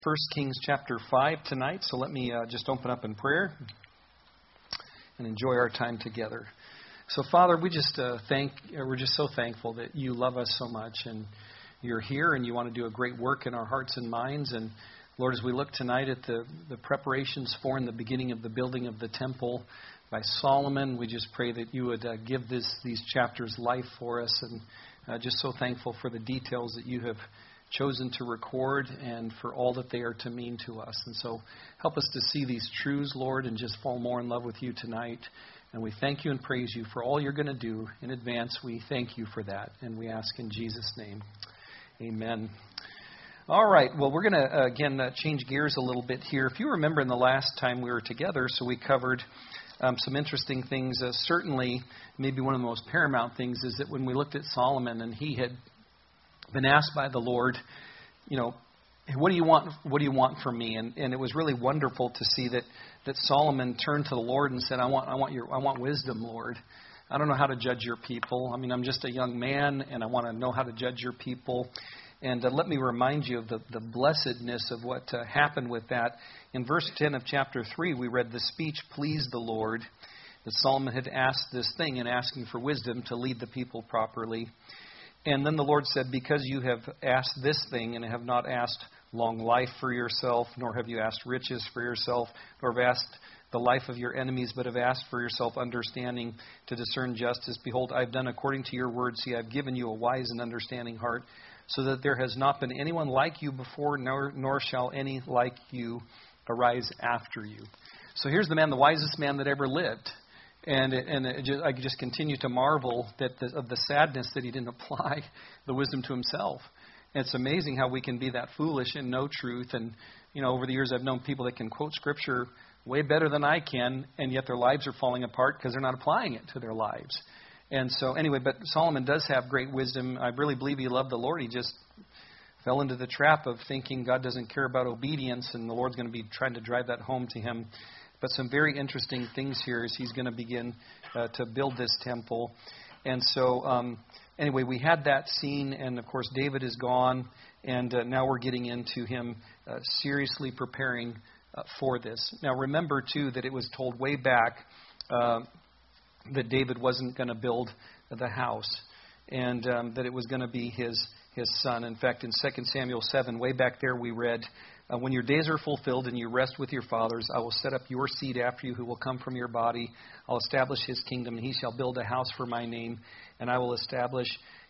1 Kings chapter 5 tonight, so let me just open up in prayer and enjoy our time together. So, Father, we're just so thankful that you love us so much, and you're here, and you want to do a great work in our hearts and minds. And Lord, as we look tonight at the preparations for and the beginning of the building of the temple by Solomon, we just pray that you would give these chapters life for us, and just so thankful for the details that you have chosen to record and for all that they are to mean to us. And so help us to see these truths, Lord, and just fall more in love with you tonight. And we thank you and praise you for all you're going to do in advance. We thank you for that, and we ask in Jesus' name. Amen. All right, well, we're going to, again, change gears a little bit here. If you remember in the last time we were together, so we covered some interesting things. Certainly, maybe one of the most paramount things is that when we looked at Solomon and he had been asked by the Lord, you know, what do you want? What do you want from me? And it was really wonderful to see that Solomon turned to the Lord and said, I want wisdom, Lord. I don't know how to judge your people. I mean, I'm just a young man, and I want to know how to judge your people. And let me remind you of the blessedness of what happened with that. In verse 10 of chapter 3, we read, the speech pleased the Lord, that Solomon had asked this thing and asking for wisdom to lead the people properly. And then the Lord said, because you have asked this thing and have not asked long life for yourself, nor have you asked riches for yourself, nor have asked the life of your enemies, but have asked for yourself understanding to discern justice. Behold, I have done according to your word. See, I have given you a wise and understanding heart, so that there has not been anyone like you before, nor shall any like you arise after you. So here's the man, the wisest man that ever lived. And I just continue to marvel of the sadness that he didn't apply the wisdom to himself. And it's amazing how we can be that foolish and know truth. And, you know, over the years I've known people that can quote Scripture way better than I can, and yet their lives are falling apart because they're not applying it to their lives. And so anyway, but Solomon does have great wisdom. I really believe he loved the Lord. He just fell into the trap of thinking God doesn't care about obedience, and the Lord's going to be trying to drive that home to him. But some very interesting things here as he's going to begin to build this temple. And so, anyway, we had that scene, and of course David is gone, and now we're getting into him seriously preparing for this. Now remember, too, that it was told way back that David wasn't going to build the house, and that it was going to be his son. In fact, in 2 Samuel 7, way back there, we read, when your days are fulfilled and you rest with your fathers, I will set up your seed after you who will come from your body. I'll establish his kingdom, and he shall build a house for my name, and I will establish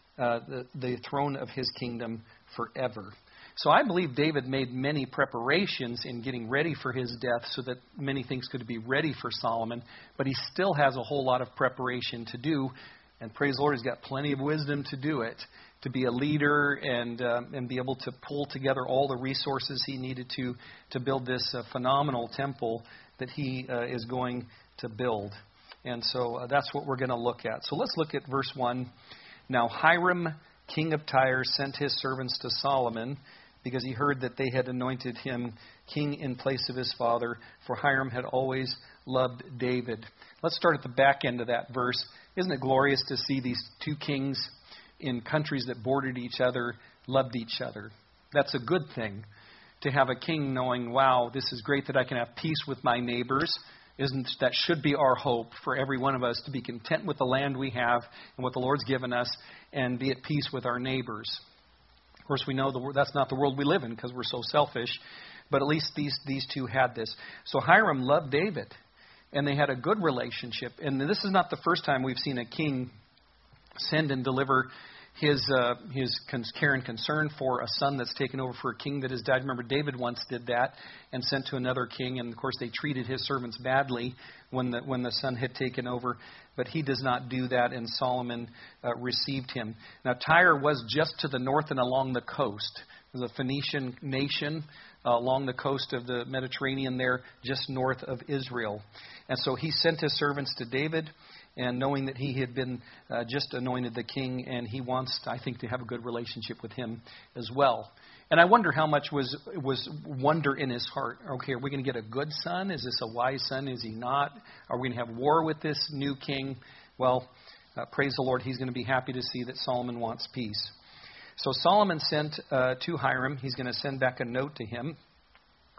the throne of his kingdom forever. So I believe David made many preparations in getting ready for his death so that many things could be ready for Solomon, but he still has a whole lot of preparation to do, and praise the Lord, he's got plenty of wisdom to do it, to be a leader and be able to pull together all the resources he needed to build this phenomenal temple that he is going to build. And so that's what we're going to look at. So let's look at verse 1. Now Hiram, king of Tyre, sent his servants to Solomon because he heard that they had anointed him king in place of his father, for Hiram had always loved David. Let's start at the back end of that verse. Isn't it glorious to see these two kings in countries that bordered each other, loved each other? That's a good thing, to have a king knowing, wow, this is great that I can have peace with my neighbors. That should be our hope for every one of us, to be content with the land we have and what the Lord's given us and be at peace with our neighbors. Of course, we know that's not the world we live in because we're so selfish, but at least these two had this. So Hiram loved David, and they had a good relationship. And this is not the first time we've seen a king send and deliver his care and concern for a son that's taken over for a king that has died. Remember, David once did that and sent to another king, and of course they treated his servants badly when the son had taken over. But he does not do that, and Solomon received him. Now Tyre was just to the north and along the coast. It was a Phoenician nation along the coast of the Mediterranean there, just north of Israel. And so he sent his servants to David, and knowing that he had been just anointed the king, and he wants, I think, to have a good relationship with him as well. And I wonder how much was wonder in his heart. Okay, are we going to get a good son? Is this a wise son? Is he not? Are we going to have war with this new king? Well, praise the Lord, he's going to be happy to see that Solomon wants peace. So Solomon sent to Hiram. He's going to send back a note to him.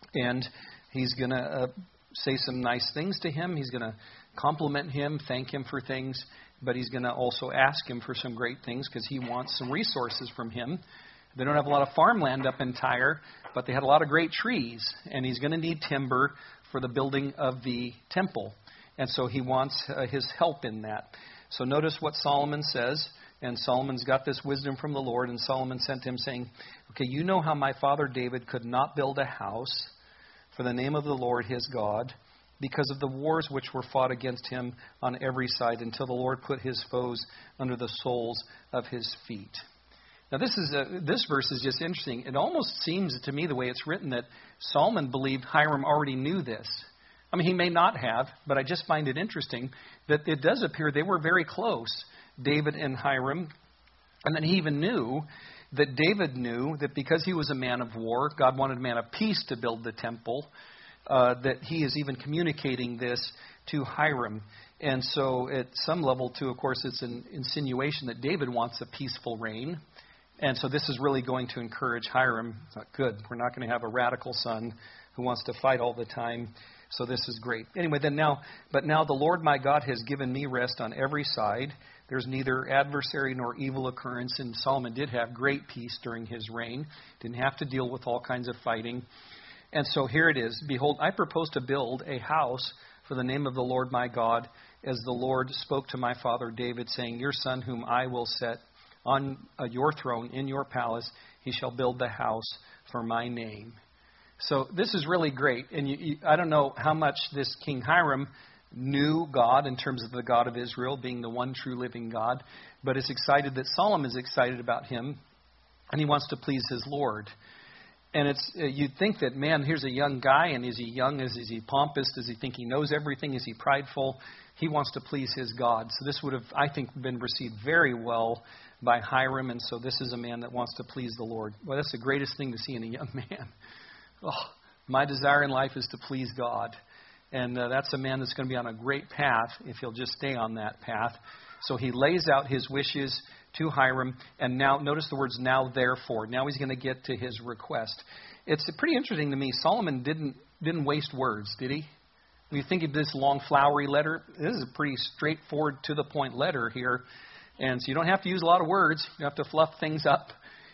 And he's going to say some nice things to him. He's going to compliment him, thank him for things. But he's going to also ask him for some great things because he wants some resources from him. They don't have a lot of farmland up in Tyre, but they had a lot of great trees. And he's going to need timber for the building of the temple. And so he wants his help in that. So notice what Solomon says. And Solomon's got this wisdom from the Lord. And Solomon sent him saying, okay, you know how my father David could not build a house for the name of the Lord his God because of the wars which were fought against him on every side until the Lord put his foes under the soles of his feet. Now this verse is just interesting. It almost seems to me the way it's written that Solomon believed Hiram already knew this. I mean, he may not have, but I just find it interesting that it does appear they were very close, David and Hiram. And then he even knew that David knew that because he was a man of war, God wanted a man of peace to build the temple, that he is even communicating this to Hiram. And so at some level, too, of course, it's an insinuation that David wants a peaceful reign. And so this is really going to encourage Hiram. Good, we're not going to have a radical son who wants to fight all the time. So this is great. Anyway, but now the Lord my God has given me rest on every side. There's neither adversary nor evil occurrence. And Solomon did have great peace during his reign. Didn't have to deal with all kinds of fighting. And so here it is. Behold, I propose to build a house for the name of the Lord my God, as the Lord spoke to my father David, saying, your son whom I will set on your throne in your palace, he shall build the house for my name. So this is really great. And I don't know how much this King Hiram knew God in terms of the God of Israel being the one true living God, but is excited that Solomon is excited about him, and he wants to please his Lord. And it's you'd think that, man, here's a young guy, and is he young? Is he pompous? Does he think he knows everything? Is he prideful? He wants to please his God. So this would have, I think, been received very well by Hiram, and so this is a man that wants to please the Lord. Well, that's the greatest thing to see in a young man. Oh, my desire in life is to please God. And that's a man that's going to be on a great path if he'll just stay on that path. So he lays out his wishes to Hiram. And now, notice the words, now therefore. Now he's going to get to his request. It's pretty interesting to me. Solomon didn't waste words, did he? When you think of this long, flowery letter, this is a pretty straightforward, to-the-point letter here. And so you don't have to use a lot of words. You have to fluff things up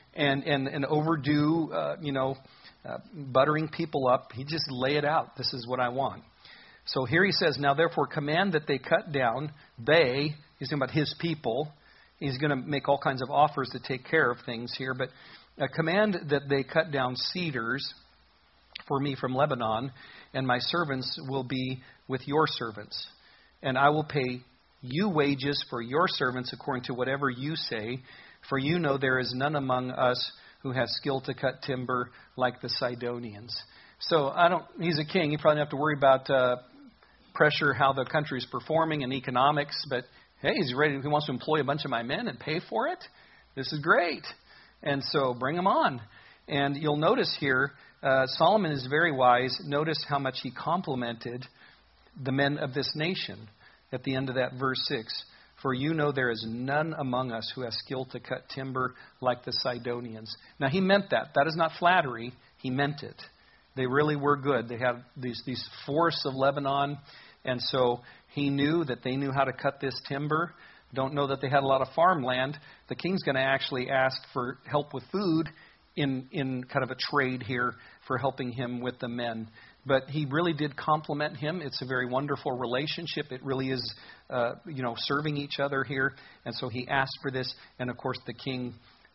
and overdo, buttering people up. He just lay it out. This is what I want. So here he says, now therefore command that they cut down. He's talking about his people. He's going to make all kinds of offers to take care of things here. But command that they cut down cedars for me from Lebanon, and my servants will be with your servants. And I will pay you wages for your servants according to whatever you say. For you know there is none among us who has skill to cut timber like the Sidonians. So he's a king. You probably don't have to worry about pressure, how the country's performing and economics. But hey, he wants to employ a bunch of my men and pay for it. This is great. And so bring them on. And you'll notice here, Solomon is very wise. Notice how much he complimented the men of this nation at the end of that verse 6. For you know there is none among us who has skill to cut timber like the Sidonians. Now he meant that. That is not flattery. He meant it. They really were good. They had these forests of Lebanon. And so he knew that they knew how to cut this timber. Don't know that they had a lot of farmland. The king's going to actually ask for help with food in kind of a trade here for helping him with the men. But he really did compliment him. It's a very wonderful relationship. It really is, serving each other here. And so he asked for this. And, of course, the king,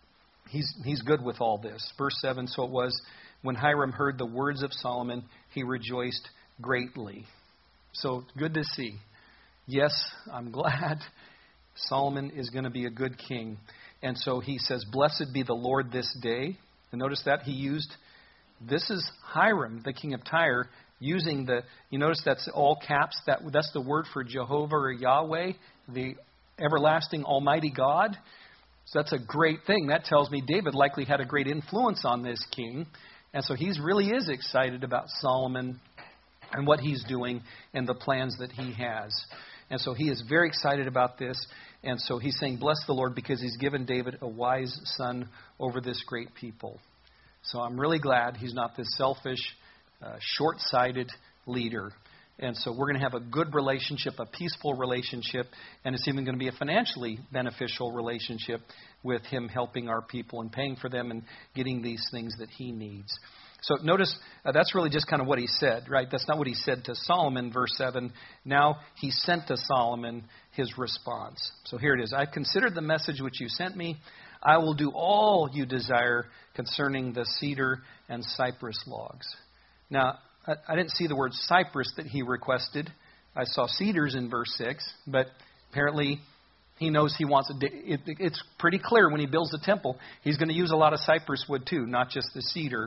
he's good with all this. Verse 7, so it was, when Hiram heard the words of Solomon, he rejoiced greatly. So good to see. Yes, I'm glad Solomon is going to be a good king. And so he says, blessed be the Lord this day. And notice that he used, this is Hiram, the king of Tyre, using you notice that's all caps. That's the word for Jehovah or Yahweh, the everlasting almighty God. So that's a great thing. That tells me David likely had a great influence on this king. And so he really is excited about Solomon and what he's doing and the plans that he has. And so he is very excited about this. And so he's saying, bless the Lord, because he's given David a wise son over this great people. So I'm really glad he's not this selfish, short-sighted leader. And so we're going to have a good relationship, a peaceful relationship, and it's even going to be a financially beneficial relationship with him helping our people and paying for them and getting these things that he needs. So notice that's really just kind of what he said, right? That's not what he said to Solomon, verse 7. Now he sent to Solomon his response. So here it is. I've considered the message which you sent me. I will do all you desire concerning the cedar and cypress logs. Now, I didn't see the word cypress that he requested. I saw cedars in verse 6, but apparently he knows he wants it's pretty clear when he builds the temple, he's going to use a lot of cypress wood too, not just the cedar.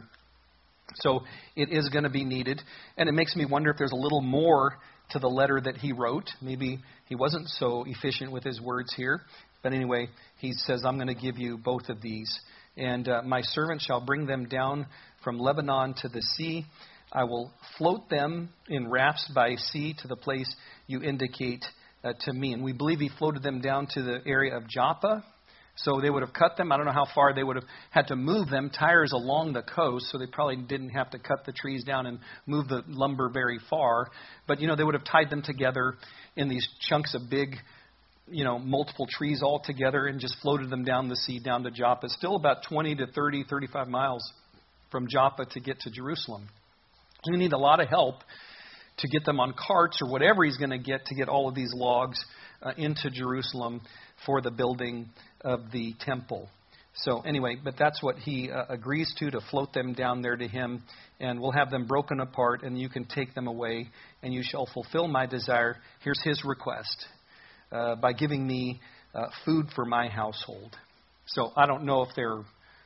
So it is going to be needed. And it makes me wonder if there's a little more to the letter that he wrote. Maybe he wasn't so efficient with his words here. But anyway, he says, I'm going to give you both of these. And my servant shall bring them down from Lebanon to the sea. I will float them in rafts by sea to the place you indicate to me. And we believe he floated them down to the area of Joppa. So they would have cut them. I don't know how far they would have had to move them. Tyre's along the coast, so they probably didn't have to cut the trees down and move the lumber very far. But, they would have tied them together in these chunks of big, multiple trees all together and just floated them down the sea, down to Joppa. It's still about 20 to 30, 35 miles from Joppa to get to Jerusalem. We need a lot of help to get them on carts or whatever he's going to get all of these logs into Jerusalem for the building of the temple. So anyway, but that's what he agrees to float them down there to him, and we'll have them broken apart, and you can take them away, and you shall fulfill my desire. Here's his request, by giving me food for my household. So I don't know if they're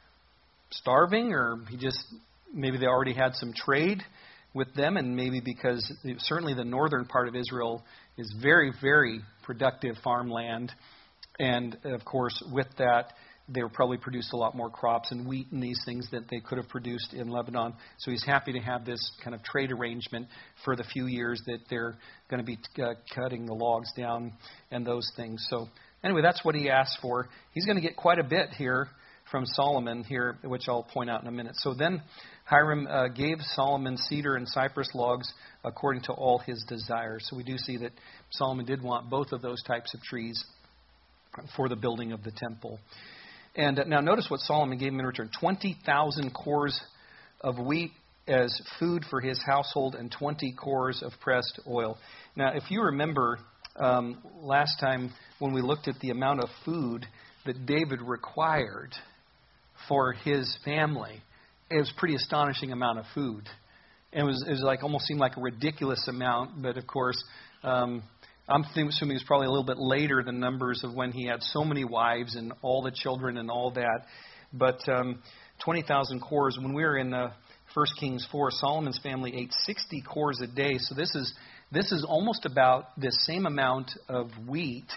starving or maybe they already had some trade with them, and maybe because certainly the northern part of Israel is very, very productive farmland. And, of course, with that, they will probably produce a lot more crops and wheat and these things that they could have produced in Lebanon. So he's happy to have this kind of trade arrangement for the few years that they're going to be cutting the logs down and those things. So anyway, that's what he asked for. He's going to get quite a bit here from Solomon here, which I'll point out in a minute. So then Hiram gave Solomon cedar and cypress logs according to all his desires. So we do see that Solomon did want both of those types of trees for the building of the temple. And now notice what Solomon gave him in return. 20,000 cores of wheat as food for his household and 20 cores of pressed oil. Now, if you remember last time when we looked at the amount of food that David required for his family, it was a pretty astonishing amount of food. It was like almost seemed like a ridiculous amount, but of course, I'm assuming it was probably a little bit later the numbers of when he had so many wives and all the children and all that. But 20,000 cores. When we were in 1 Kings 4, Solomon's family ate 60 cores a day. So this is almost about the same amount of wheat,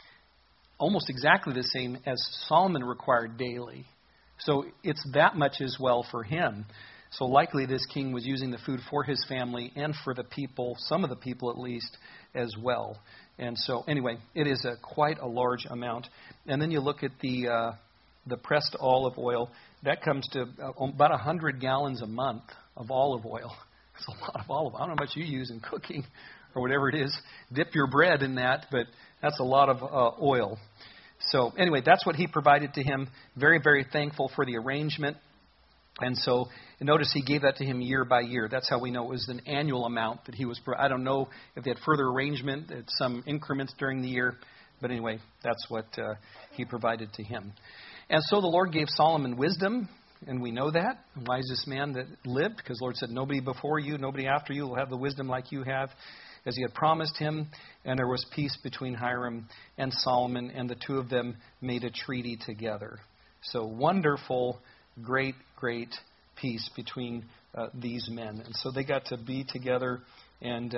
almost exactly the same as Solomon required daily. So it's that much as well for him. So likely this king was using the food for his family and for the people, some of the people at least, as well. And so anyway, it is quite a large amount. And then you look at the pressed olive oil. That comes to about 100 gallons a month of olive oil. It's a lot of olive oil. I don't know how much you use in cooking or whatever it is. Dip your bread in that, but that's a lot of oil. So anyway, that's what he provided to him. Very, very thankful for the arrangement. And so notice he gave that to him year by year. That's how we know it was an annual amount that he was. I don't know if they had further arrangement at some increments during the year. But anyway, that's what he provided to him. And so the Lord gave Solomon wisdom. And we know that. The wisest man that lived. Because the Lord said, nobody before you, nobody after you will have the wisdom like you have, as he had promised him. And there was peace between Hiram and Solomon. And the two of them made a treaty together. So wonderful, great peace between these men. And so they got to be together and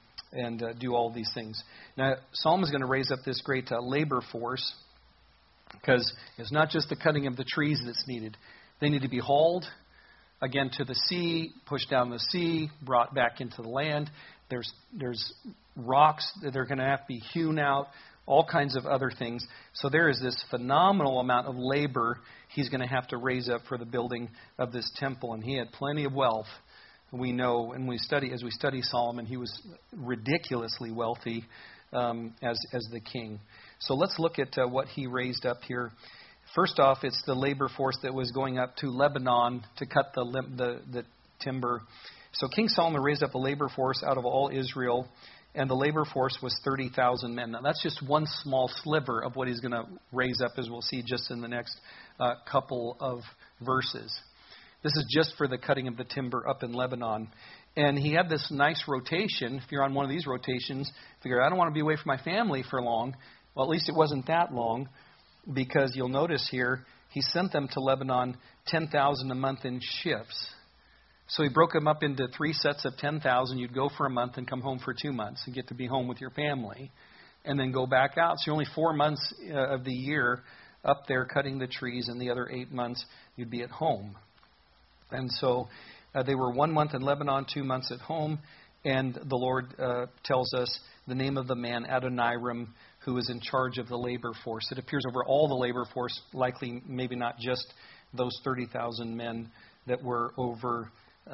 do all these things. Now, Solomon's going to raise up this great labor force, because it's not just the cutting of the trees that's needed. They need to be hauled, again, to the sea, pushed down the sea, brought back into the land. There's rocks that are going to have to be hewn out, all kinds of other things. So there is this phenomenal amount of labor he's going to have to raise up for the building of this temple. And he had plenty of wealth we know, and as we study Solomon, he was ridiculously wealthy as the king. So let's look at what he raised up here. First off, it's the labor force that was going up to Lebanon to cut the timber. So King Solomon raised up a labor force out of all Israel, and the labor force was 30,000 men. Now, that's just one small sliver of what he's going to raise up, as we'll see just in the next couple of verses. This is just for the cutting of the timber up in Lebanon. And he had this nice rotation. If you're on one of these rotations, figure, I don't want to be away from my family for long. Well, at least it wasn't that long, because you'll notice here, he sent them to Lebanon 10,000 a month in shifts. So he broke them up into 3 sets of 10,000. You'd go for a month and come home for 2 months and get to be home with your family, and then go back out. So only 4 months of the year up there cutting the trees, and the other 8 months you'd be at home. And so they were 1 month in Lebanon, 2 months at home. And the Lord tells us the name of the man, Adoniram, who is in charge of the labor force. It appears over all the labor force, likely maybe not just those 30,000 men that were over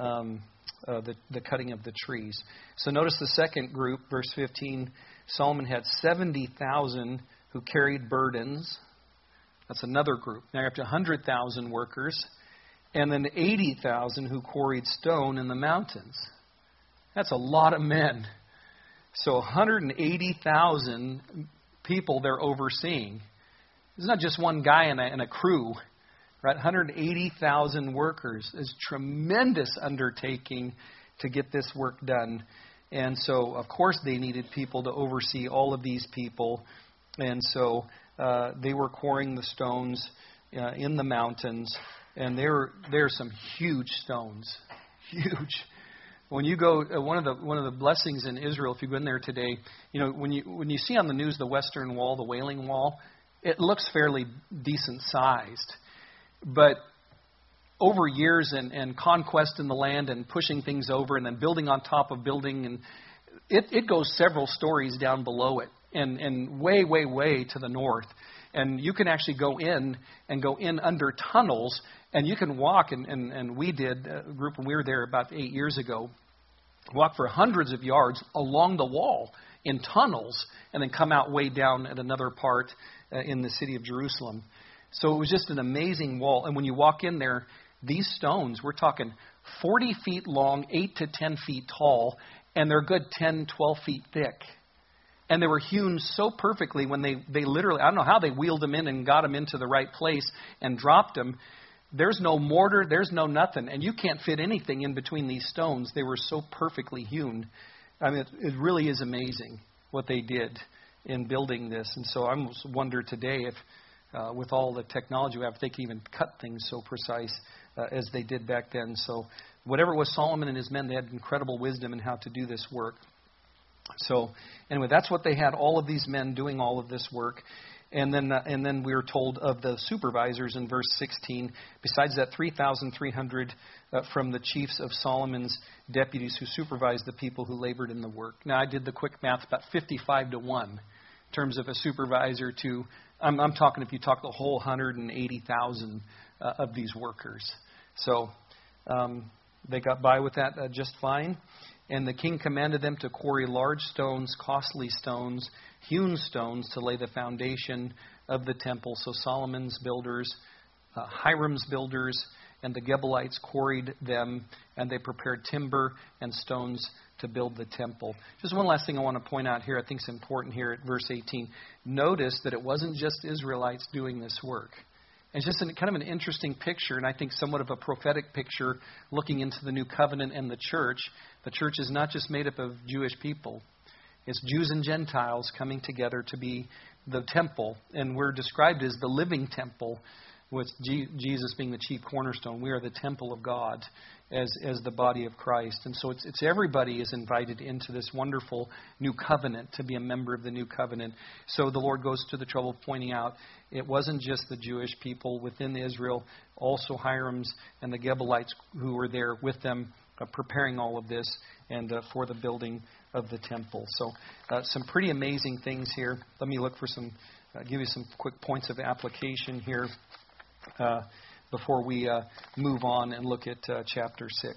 the cutting of the trees. So notice the second group, verse 15. Solomon had 70,000 who carried burdens. That's another group. Now you're up to 100,000 workers. And then 80,000 who quarried stone in the mountains. That's a lot of men. So 180,000 people they're overseeing. It's not just one guy and a crew. Right? 180,000 workers is a tremendous undertaking to get this work done. And so, of course, they needed people to oversee all of these people. And so they were quarrying the stones in the mountains. And there are some huge stones. Huge. When you go, one of the blessings in Israel, if you go in there today, you know, when you see on the news the Western Wall, the Wailing Wall, it looks fairly decent sized. But over years and conquest in the land and pushing things over and then building on top of building, and it goes several stories down below it and way, way, way to the north. And you can actually go in under tunnels, and you can walk, and we did, a group when we were there about 8 years ago, walk for hundreds of yards along the wall in tunnels, and then come out way down at another part in the city of Jerusalem. So it was just an amazing wall. And when you walk in there, these stones, we're talking 40 feet long, 8 to 10 feet tall, and they're a good 10, 12 feet thick. And they were hewn so perfectly when they literally, I don't know how they wheeled them in and got them into the right place and dropped them. There's no mortar, there's no nothing. And you can't fit anything in between these stones. They were so perfectly hewn. I mean, it really is amazing what they did in building this. And so I almost wonder today if, with all the technology we have, if they can even cut things so precise as they did back then. So whatever it was, Solomon and his men, they had incredible wisdom in how to do this work. So anyway, that's what they had, all of these men doing all of this work. And then we are told of the supervisors in verse 16. Besides that, 3,300 from the chiefs of Solomon's deputies who supervised the people who labored in the work. Now, I did the quick math, about 55 to 1 in terms of a supervisor to, I'm talking if you talk the whole 180,000 of these workers. So they got by with that just fine. And the king commanded them to quarry large stones, costly stones, hewn stones to lay the foundation of the temple. So Solomon's builders, Hiram's builders, and the Gebalites quarried them, and they prepared timber and stones to build the temple. Just one last thing I want to point out here, I think is important here at verse 18. Notice that it wasn't just Israelites doing this work. It's just kind of an interesting picture, and I think somewhat of a prophetic picture looking into the new covenant and the church. The church is not just made up of Jewish people. It's Jews and Gentiles coming together to be the temple. And we're described as the living temple, with Jesus being the chief cornerstone. We are the temple of God as the body of Christ. And so it's everybody is invited into this wonderful new covenant, to be a member of the new covenant. So the Lord goes to the trouble of pointing out it wasn't just the Jewish people within Israel, also Hiram's and the Gebalites who were there with them preparing all of this and for the building of the temple. So some pretty amazing things here. Let me look for some, give you some quick points of application here. Before we move on and look at chapter 6.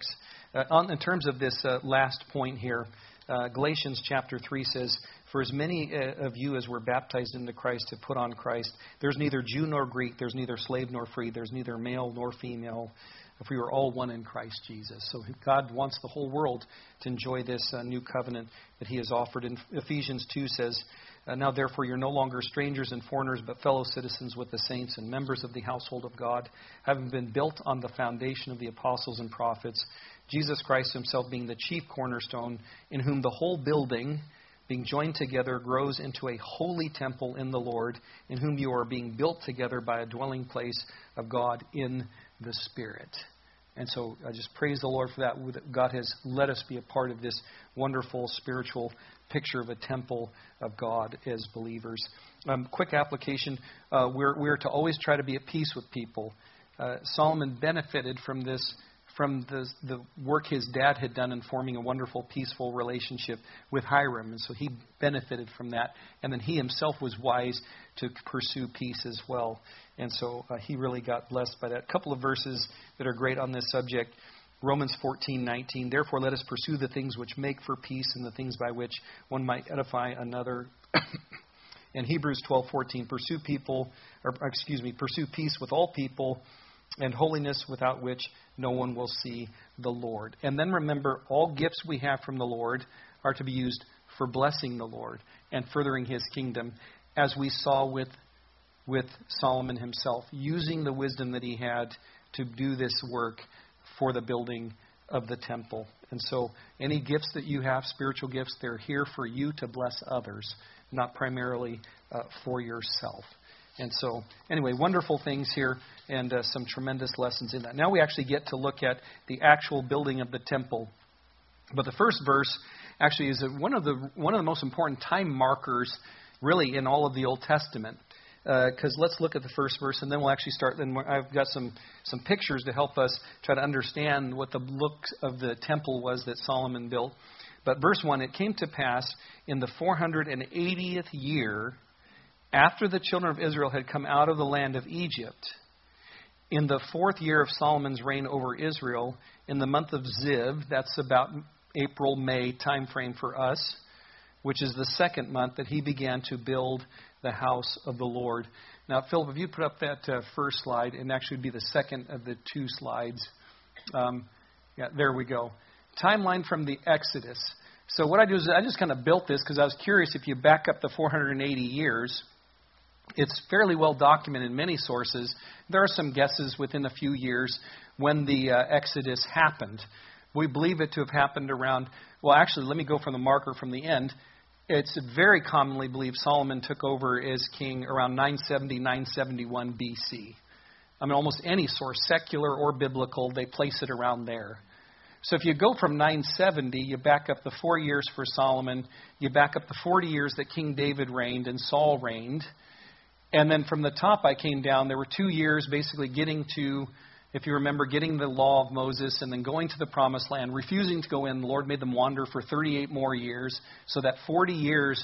In terms of this last point here, Galatians chapter 3 says, "For as many of you as were baptized into Christ have put on Christ. There's neither Jew nor Greek, there's neither slave nor free, there's neither male nor female, if we are all one in Christ Jesus." So God wants the whole world to enjoy this new covenant that He has offered. And Ephesians 2 says, "Now therefore you're no longer strangers and foreigners, but fellow citizens with the saints and members of the household of God, having been built on the foundation of the apostles and prophets, Jesus Christ Himself being the chief cornerstone, in whom the whole building, being joined together, grows into a holy temple in the Lord, in whom you are being built together by a dwelling place of God in the Spirit." And so I just praise the Lord for that. God has let us be a part of this wonderful spiritual picture of a temple of God as believers. Quick application, we're to always try to be at peace with people. Solomon benefited from this, from the work his dad had done in forming a wonderful, peaceful relationship with Hiram. And so he benefited from that. And then he himself was wise to pursue peace as well. And so he really got blessed by that. A couple of verses that are great on this subject. Romans 14:19, "Therefore let us pursue the things which make for peace and the things by which one might edify another." And Hebrews 12:14, pursue peace with all people and holiness, without which no one will see the Lord. And then remember, all gifts we have from the Lord are to be used for blessing the Lord and furthering His kingdom, as we saw with Solomon himself, using the wisdom that he had to do this work for the building of the temple. And so any gifts that you have, spiritual gifts, they're here for you to bless others, not primarily for yourself. And so, anyway, wonderful things here and some tremendous lessons in that. Now we actually get to look at the actual building of the temple. But the first verse actually is one of the most important time markers really in all of the Old Testament. Because let's look at the first verse, and then we'll actually start. Then I've got some pictures to help us try to understand what the look of the temple was that Solomon built. But verse 1, "It came to pass in the 480th year, after the children of Israel had come out of the land of Egypt, in the 4th year of Solomon's reign over Israel, in the month of Ziv," that's about April, May time frame for us, which is the 2nd month, "that he began to build the house of the Lord." Now, Philip, if you put up that first slide, and actually would be the second of the 2 slides. There we go. Timeline from the Exodus. So what I do is I just kind of built this because I was curious. If you back up the 480 years, it's fairly well documented in many sources. There are some guesses within a few years when the Exodus happened. We believe it to have happened around, well, actually, let me go from the marker from the end. It's very commonly believed Solomon took over as king around 970, 971 BC. I mean, almost any source, secular or biblical, they place it around there. So if you go from 970, you back up the 4 years for Solomon, you back up the 40 years that King David reigned and Saul reigned, and then from the top I came down, there were 2 years basically getting to, if you remember, getting the law of Moses and then going to the promised land, refusing to go in. The Lord made them wander for 38 more years. So that 40 years,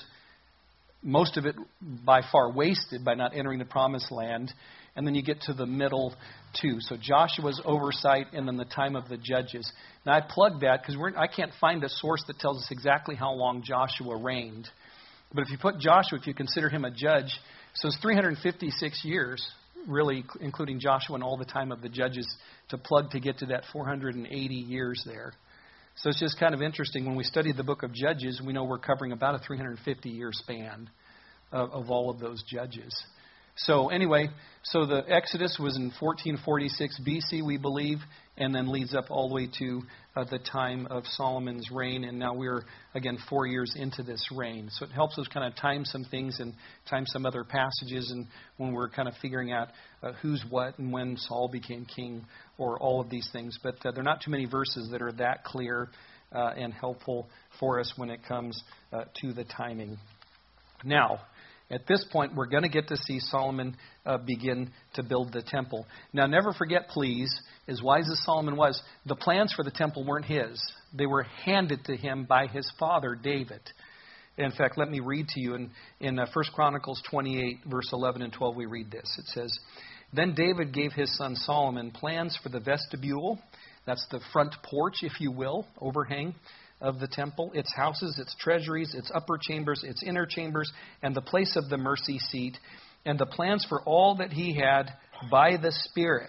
most of it by far wasted by not entering the promised land. And then you get to the middle two. So Joshua's oversight and then the time of the judges. Now I plugged that because I can't find a source that tells us exactly how long Joshua reigned. But if you put Joshua, if you consider him a judge, so it's 356 years, really, including Joshua and all the time of the judges, to plug to get to that 480 years there. So it's just kind of interesting. When we study the book of Judges, we know we're covering about a 350-year span of all of those judges. So anyway, so the Exodus was in 1446 BC, we believe, and then leads up all the way to the time of Solomon's reign. And now we're, again, 4 years into this reign. So it helps us kind of time some things and time some other passages, and when we're kind of figuring out who's what and when Saul became king or all of these things. But there are not too many verses that are that clear and helpful for us when it comes to the timing. Now, at this point, we're going to get to see Solomon begin to build the temple. Now, never forget, please, as wise as Solomon was, the plans for the temple weren't his. They were handed to him by his father, David. In fact, let me read to you in 1 Chronicles 28, verse 11 and 12, we read this. It says, "Then David gave his son Solomon plans for the vestibule, That's the front porch, if you will, overhang of the temple. Its houses, its treasuries, its upper chambers, its inner chambers, and the place of the mercy seat, and the plans for all that he had by the Spirit.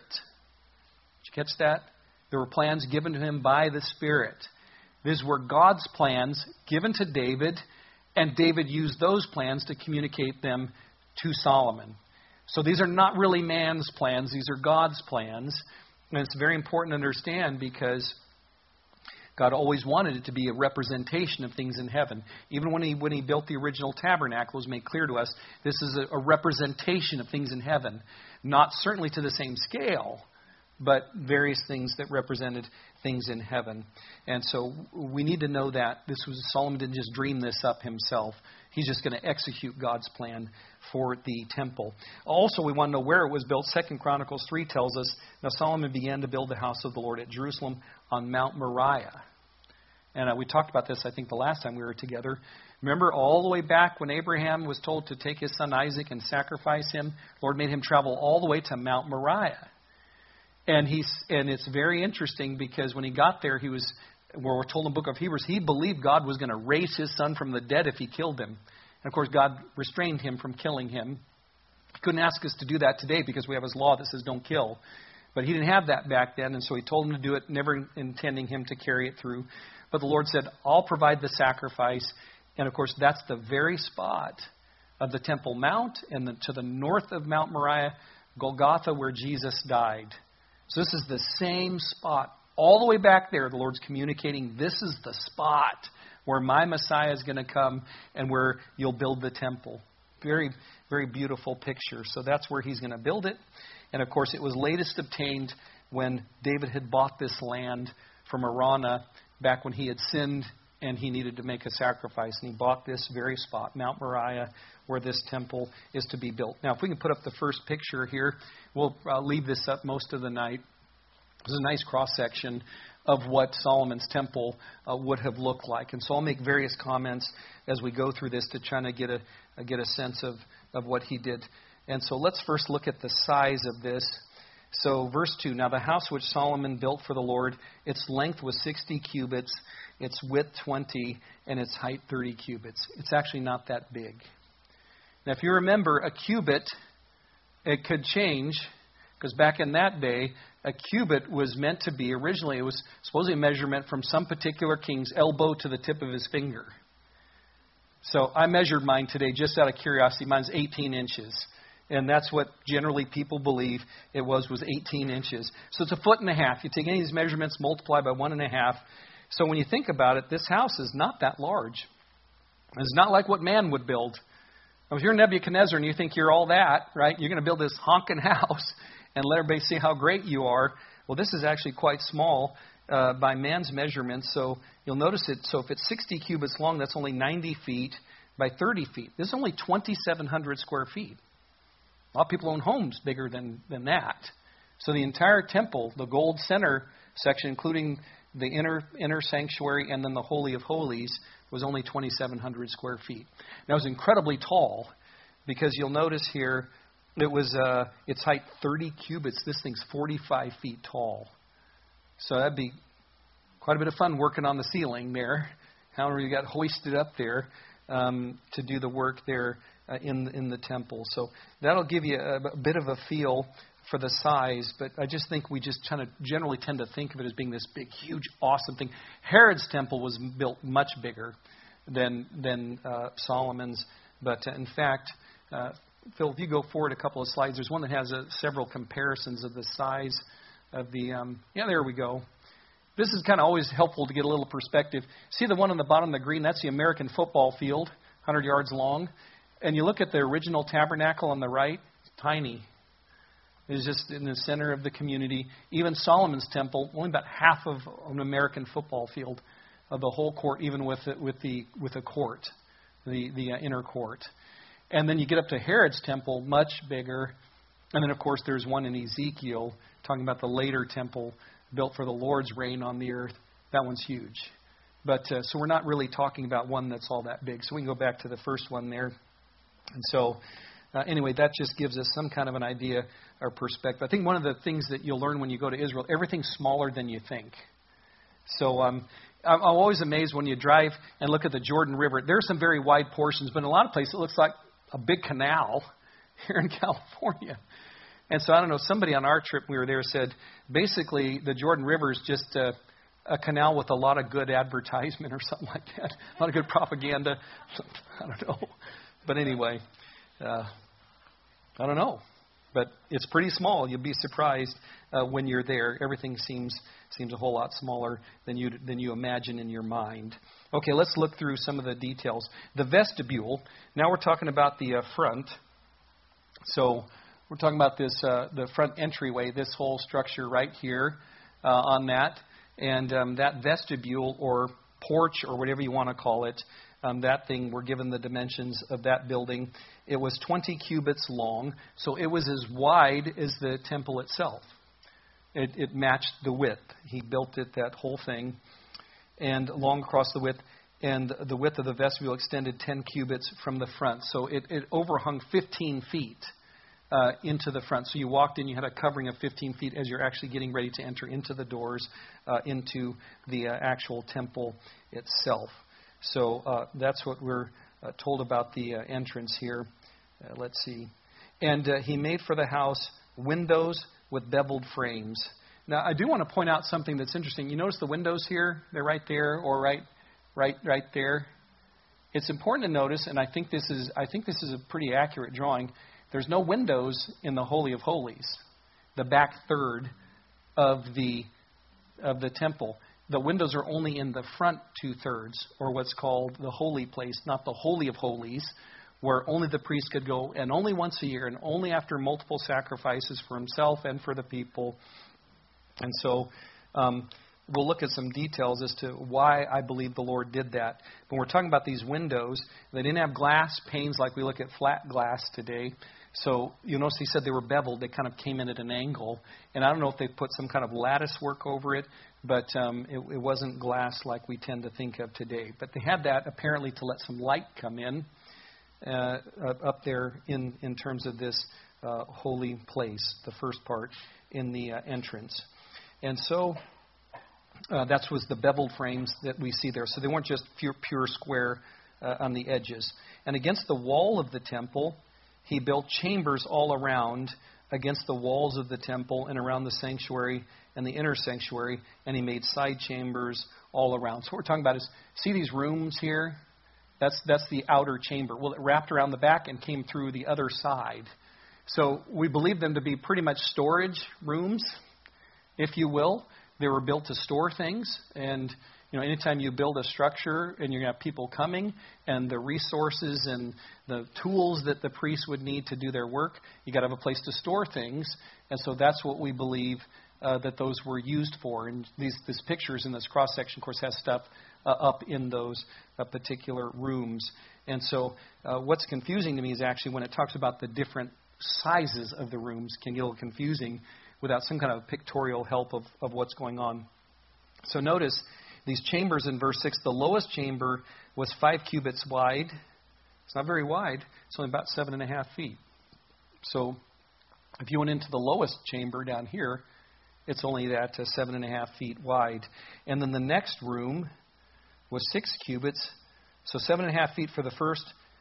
Did you catch that? There were plans given to him by the Spirit. These were God's plans given to David, and David used those plans to communicate them to Solomon. So these are not really man's plans. These are God's plans. And it's very important to understand because God always wanted it to be a representation of things in heaven. Even when he built the original tabernacle, it was made clear to us this is a representation of things in heaven. Not certainly to the same scale, but various things that represented things in heaven. And so we need to know that Solomon didn't just dream this up himself. He's just going to execute God's plan for the temple. Also, we want to know where it was built. 2 Chronicles 3 tells us, now Solomon began to build the house of the Lord at Jerusalem on Mount Moriah. And we talked about this, I think, the last time we were together. Remember all the way back when Abraham was told to take his son Isaac and sacrifice him? The Lord made him travel all the way to Mount Moriah. And it's very interesting because when he got there, we're told in the book of Hebrews, he believed God was going to raise his son from the dead if he killed him. And of course, God restrained him from killing him. He couldn't ask us to do that today because we have his law that says don't kill. But he didn't have that back then, and so he told him to do it, never intending him to carry it through. But the Lord said, I'll provide the sacrifice. And of course, that's the very spot of the Temple Mount and to the north of Mount Moriah, Golgotha, where Jesus died. So this is the same spot. All the way back there, the Lord's communicating, this is the spot where my Messiah is going to come and where you'll build the temple. Very, very beautiful picture. So that's where he's going to build it. And of course, it was latest obtained when David had bought this land from Araunah back when he had sinned and he needed to make a sacrifice. And he bought this very spot, Mount Moriah, where this temple is to be built. Now, if we can put up the first picture here, we'll leave this up most of the night. This is a nice cross-section of what Solomon's temple would have looked like. And so I'll make various comments as we go through this to try to get a sense of what he did. And so let's first look at the size of this. So verse 2, now the house which Solomon built for the Lord, its length was 60 cubits, its width 20, and its height 30 cubits. It's actually not that big. Now if you remember, a cubit, it could change, because back in that day, a cubit was meant to be, originally it was supposedly a measurement from some particular king's elbow to the tip of his finger. So I measured mine today just out of curiosity. Mine's 18 inches. And that's what generally people believe it was 18 inches. So it's 1.5 feet. You take any of these measurements, multiply by 1.5. So when you think about it, this house is not that large. It's not like what man would build. Now, if you're Nebuchadnezzar and you think you're all that, right, you're going to build this honking house and let everybody see how great you are. Well, this is actually quite small by man's measurements. So you'll notice it. So if it's 60 cubits long, that's only 90 feet by 30 feet. This is only 2,700 square feet. A lot of people own homes bigger than that. So the entire temple, the gold center section, including the inner sanctuary and then the Holy of Holies, was only 2,700 square feet. Now, it was incredibly tall because you'll notice here it was its height 30 cubits. This thing's 45 feet tall. So that'd be quite a bit of fun working on the ceiling there. However, you got hoisted up there to do the work there in the temple. So that'll give you a bit of a feel for the size, but I just think we just kind of generally tend to think of it as being this big, huge, awesome thing. Herod's temple was built much bigger than Solomon's, but in fact, Phil, if you go forward a couple of slides, there's one that has several comparisons of the size of the, there we go. This is kind of always helpful to get a little perspective. See the one on the bottom, the green, that's the American football field, 100 yards long. And you look at the original tabernacle on the right, it's tiny. It's just in the center of the community. Even Solomon's temple, only about half of an American football field of the whole court, even with the court, the inner court. And then you get up to Herod's temple, much bigger. And then, of course, there's one in Ezekiel talking about the later temple built for the Lord's reign on the earth. That one's huge. But so we're not really talking about one that's all that big. So we can go back to the first one there. And so Anyway, that just gives us some kind of an idea or perspective. I think one of the things that you'll learn when you go to Israel, everything's smaller than you think. So I'm always amazed when you drive and look at the Jordan River. There are some very wide portions, but in a lot of places it looks like a big canal here in California. And so I don't know, somebody on our trip we were there said, basically the Jordan River is just a canal with a lot of good advertisement or something like that. A lot of good propaganda. I don't know. But anyway, I don't know. But it's pretty small. You'll be surprised when you're there. Everything seems a whole lot smaller than you imagine in your mind. Okay, let's look through some of the details. The vestibule. Now we're talking about the front. So we're talking about this the front entryway, this whole structure right here on that. And that vestibule or porch or whatever you want to call it, that thing, we're given the dimensions of that building. It was 20 cubits long, so it was as wide as the temple itself. It matched the width. He built it, that whole thing, and long across the width. And the width of the vestibule extended 10 cubits from the front. So it overhung 15 feet into the front. So you walked in, you had a covering of 15 feet as you're actually getting ready to enter into the doors, into the actual temple itself. So that's what we're told about the entrance here. Let's see. And he made for the house windows with beveled frames. Now, I do want to point out something that's interesting. You notice the windows here? They're right there or right there. It's important to notice, and I think this is a pretty accurate drawing. There's no windows in the Holy of Holies, the back third of the temple. The windows are only in the front 2/3, or what's called the holy place, not the Holy of Holies, where only the priest could go, and only once a year, and only after multiple sacrifices for himself and for the people. And so we'll look at some details as to why I believe the Lord did that. When we're talking about these windows, they didn't have glass panes like we look at flat glass today. So you'll notice he said they were beveled. They kind of came in at an angle. And I don't know if they put some kind of lattice work over it, but it wasn't glass like we tend to think of today. But they had that apparently to let some light come in up there in terms of this holy place, the first part in the entrance. And so that was the beveled frames that we see there. So they weren't just pure square on the edges. And against the wall of the temple, he built chambers all around against the walls of the temple and around the sanctuary and the inner sanctuary, and he made side chambers all around. So what we're talking about is, see these rooms here? That's the outer chamber. Well, it wrapped around the back and came through the other side. So we believe them to be pretty much storage rooms, if you will. They were built to store things, and anytime you build a structure and you're going to have people coming and the resources and the tools that the priests would need to do their work, you got to have a place to store things. And so that's what we believe that those were used for. And these pictures in this cross section, of course, has stuff up in those particular rooms. And so what's confusing to me is actually when it talks about the different sizes of the rooms, can get a little confusing without some kind of pictorial help of what's going on. So notice these chambers in verse 6. The lowest chamber was 5 cubits wide. It's not very wide. It's only about 7.5 feet. So if you went into the lowest chamber down here, it's only that 7.5 feet wide. And then the next room was 6 cubits. So 7.5 feet for the first,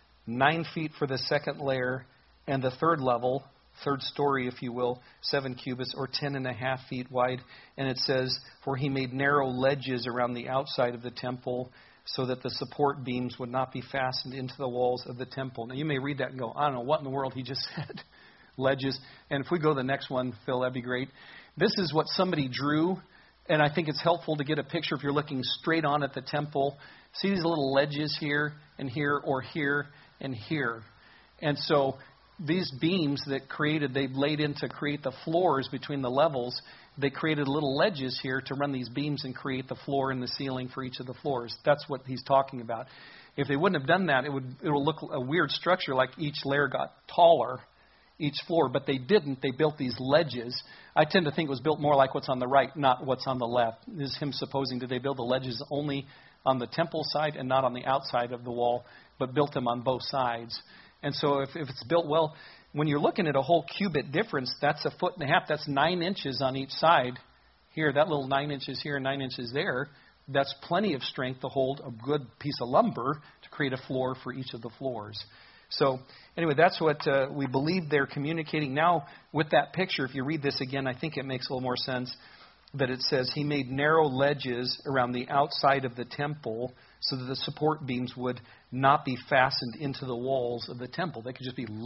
9 feet for the second layer, and the third level, third story, if you will, 7 cubits or 10.5 feet wide. And it says, for he made narrow ledges around the outside of the temple so that the support beams would not be fastened into the walls of the temple. Now, you may read that and go, I don't know what in the world he just said. Ledges. And if we go to the next one, Phil, that'd be great. This is what somebody drew, and I think it's helpful to get a picture if you're looking straight on at the temple. See these little ledges here and here or here and here. And so these beams that they laid in to create the floors between the levels, they created little ledges here to run these beams and create the floor and the ceiling for each of the floors. That's what he's talking about. If they wouldn't have done that, it would look a weird structure, like each layer got taller, each floor. But they didn't. They built these ledges. I tend to think it was built more like what's on the right, not what's on the left. This is him supposing that they build the ledges only on the temple side and not on the outside of the wall, but built them on both sides. And so if it's built well, when you're looking at a whole cubit difference, that's 1.5 foot. That's 9 inches on each side. Here, that little 9 inches here and 9 inches there. That's plenty of strength to hold a good piece of lumber to create a floor for each of the floors. So anyway, that's what we believe they're communicating. Now, with that picture, if you read this again, I think it makes a little more sense that it says he made narrow ledges around the outside of the temple so that the support beams would not be fastened into the walls of the temple. They could just be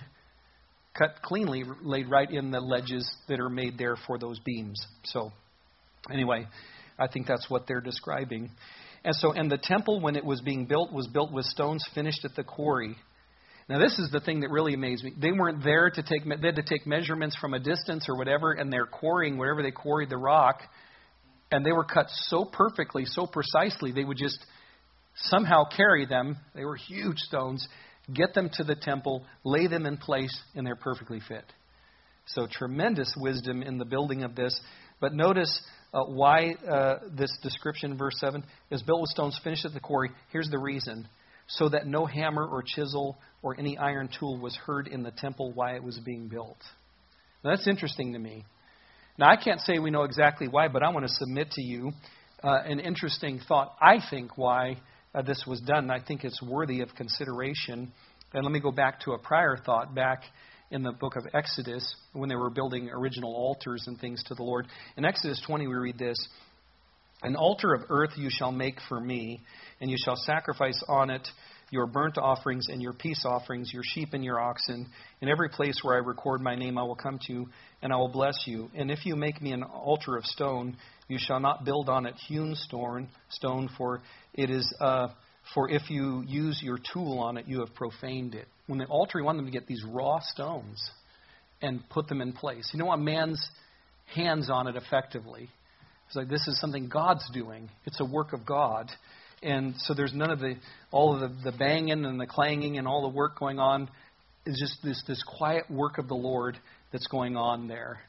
cut cleanly, laid right in the ledges that are made there for those beams. So anyway, I think that's what they're describing. And the temple, when it was being built, was built with stones finished at the quarry. Now, this is the thing that really amazed me. They weren't there to they had to take measurements from a distance or whatever, and they're quarrying wherever they quarried the rock, and they were cut so perfectly, so precisely, they would just somehow carry them. They were huge stones, get them to the temple, lay them in place, and they're perfectly fit. So tremendous wisdom in the building of this. But notice why this description, verse 7, is built with stones finished at the quarry. Here's the reason. So that no hammer or chisel or any iron tool was heard in the temple while it was being built. Now, that's interesting to me. Now, I can't say we know exactly why, but I want to submit to you an interesting thought. I think why this was done. I think it's worthy of consideration. And let me go back to a prior thought back in the book of Exodus when they were building original altars and things to the Lord. In Exodus 20, we read this. An altar of earth you shall make for me, and you shall sacrifice on it your burnt offerings and your peace offerings, your sheep and your oxen. In every place where I record my name I will come to, and I will bless you. And if you make me an altar of stone, you shall not build on it hewn stone, for it is for if you use your tool on it, you have profaned it. When the altar, you want them to get these raw stones and put them in place. You don't want man's hands on it effectively. It's like this is something God's doing. It's a work of God. And so there's none of all of the banging and the clanging and all the work going on. It's just this quiet work of the Lord that's going on there.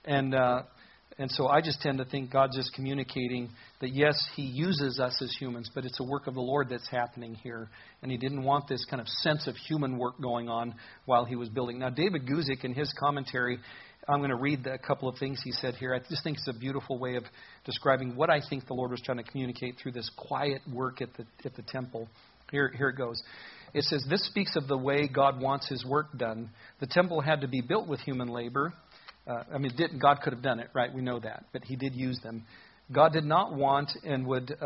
And so I just tend to think God's just communicating that, yes, He uses us as humans, but it's a work of the Lord that's happening here. And He didn't want this kind of sense of human work going on while He was building. Now, David Guzik, in his commentary, I'm going to read a couple of things he said here. I just think it's a beautiful way of describing what I think the Lord was trying to communicate through this quiet work at the temple. Here it goes. It says, this speaks of the way God wants His work done. The temple had to be built with human labor. God could have done it, right? We know that, but He did use them. God did not and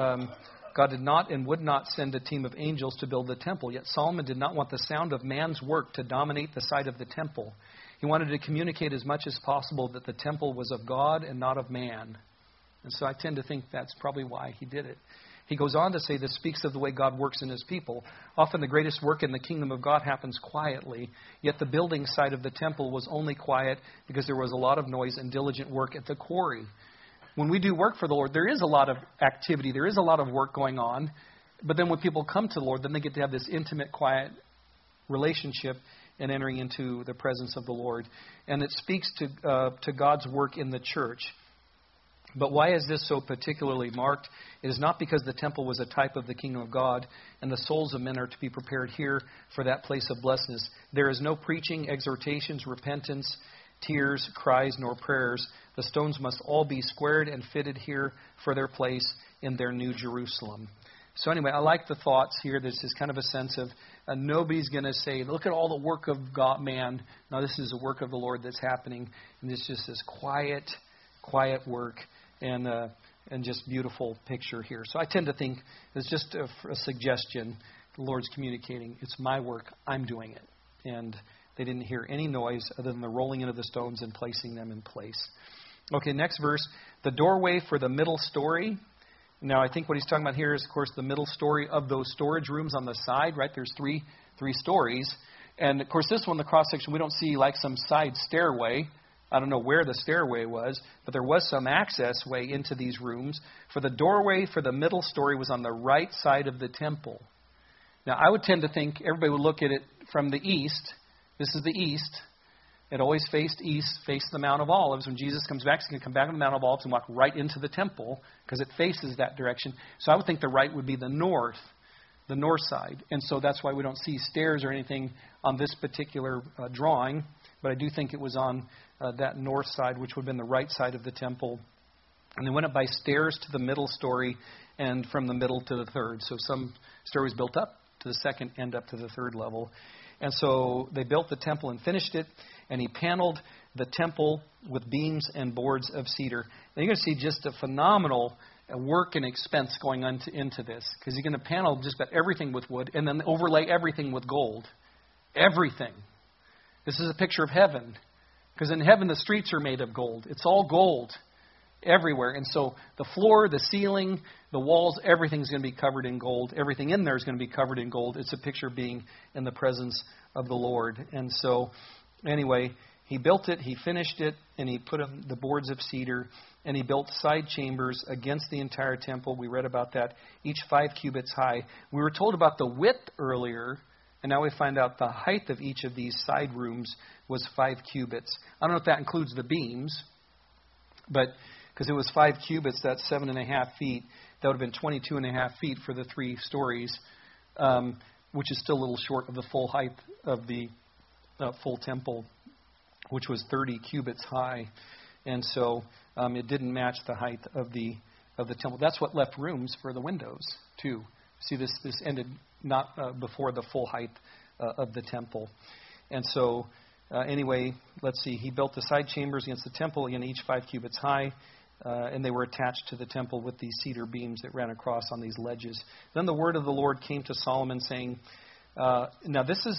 would not send a team of angels to build the temple. Yet Solomon did not want the sound of man's work to dominate the site of the temple. He wanted to communicate as much as possible that the temple was of God and not of man. And so I tend to think that's probably why He did it. He goes on to say this speaks of the way God works in His people. Often the greatest work in the kingdom of God happens quietly, yet the building site of the temple was only quiet because there was a lot of noise and diligent work at the quarry. When we do work for the Lord, there is a lot of activity, there is a lot of work going on, but then when people come to the Lord, then they get to have this intimate, quiet relationship and entering into the presence of the Lord. And it speaks to God's work in the church. But why is this so particularly marked? It is not because the temple was a type of the kingdom of God and the souls of men are to be prepared here for that place of blessedness. There is no preaching, exhortations, repentance, tears, cries, nor prayers. The stones must all be squared and fitted here for their place in their new Jerusalem. So anyway, I like the thoughts here. This is kind of a sense of nobody's going to say, look at all the work of God, man. No, this is the work of the Lord that's happening. And it's just this quiet work and just beautiful picture here. So I tend to think it's just a suggestion. The Lord's communicating, it's my work, I'm doing it. And they didn't hear any noise other than the rolling into the stones and placing them in place. Okay, next verse. The doorway for the middle story. Now, I think what he's talking about here is, of course, the middle story of those storage rooms on the side, right? There's three stories. And, of course, this one, the cross-section, we don't see like some side stairway. I don't know where the stairway was, but there was some access way into these rooms. For the doorway for the middle story was on the right side of the temple. Now, I would tend to think everybody would look at it from the east. This is the east. It always faced east, faced the Mount of Olives. When Jesus comes back, he's going to come back on the Mount of Olives and walk right into the temple because it faces that direction. So I would think the right would be the north. the north side. And so that's why we don't see stairs or anything on this particular drawing. But I do think it was on that north side, which would have been the right side of the temple. And they went up by stairs to the middle story and from the middle to the third. So some stories built up to the second and up to the third level. And so they built the temple and finished it. And he paneled the temple with beams and boards of cedar. Now you're going to see just a phenomenal work and expense going on into this. Because he's going to panel just about everything with wood and then overlay everything with gold. Everything. This is a picture of heaven. Because in heaven the streets are made of gold. It's all gold everywhere. And so the floor, the ceiling, the walls, everything's going to be covered in gold. Everything in there is going to be covered in gold. It's a picture of being in the presence of the Lord. And so, anyway, he built it, he finished it, and he put in the boards of cedar, and he built side chambers against the entire temple. We read about that, each 5 cubits high. We were told about the width earlier, and now we find out the height of each of these side rooms was 5 cubits. I don't know if that includes the beams, but because it was 5 cubits, that's 7.5 feet. That would have been 22.5 feet for the 3 stories, which is still a little short of the full height of the full temple, which was 30 cubits high. And so it didn't match the height of the temple. That's what left rooms for the windows, too. See, this ended not before the full height of the temple. And so, anyway, let's see. He built the side chambers against the temple, again, each 5 cubits high. And they were attached to the temple with these cedar beams that ran across on these ledges. Then the word of the Lord came to Solomon saying, now this is,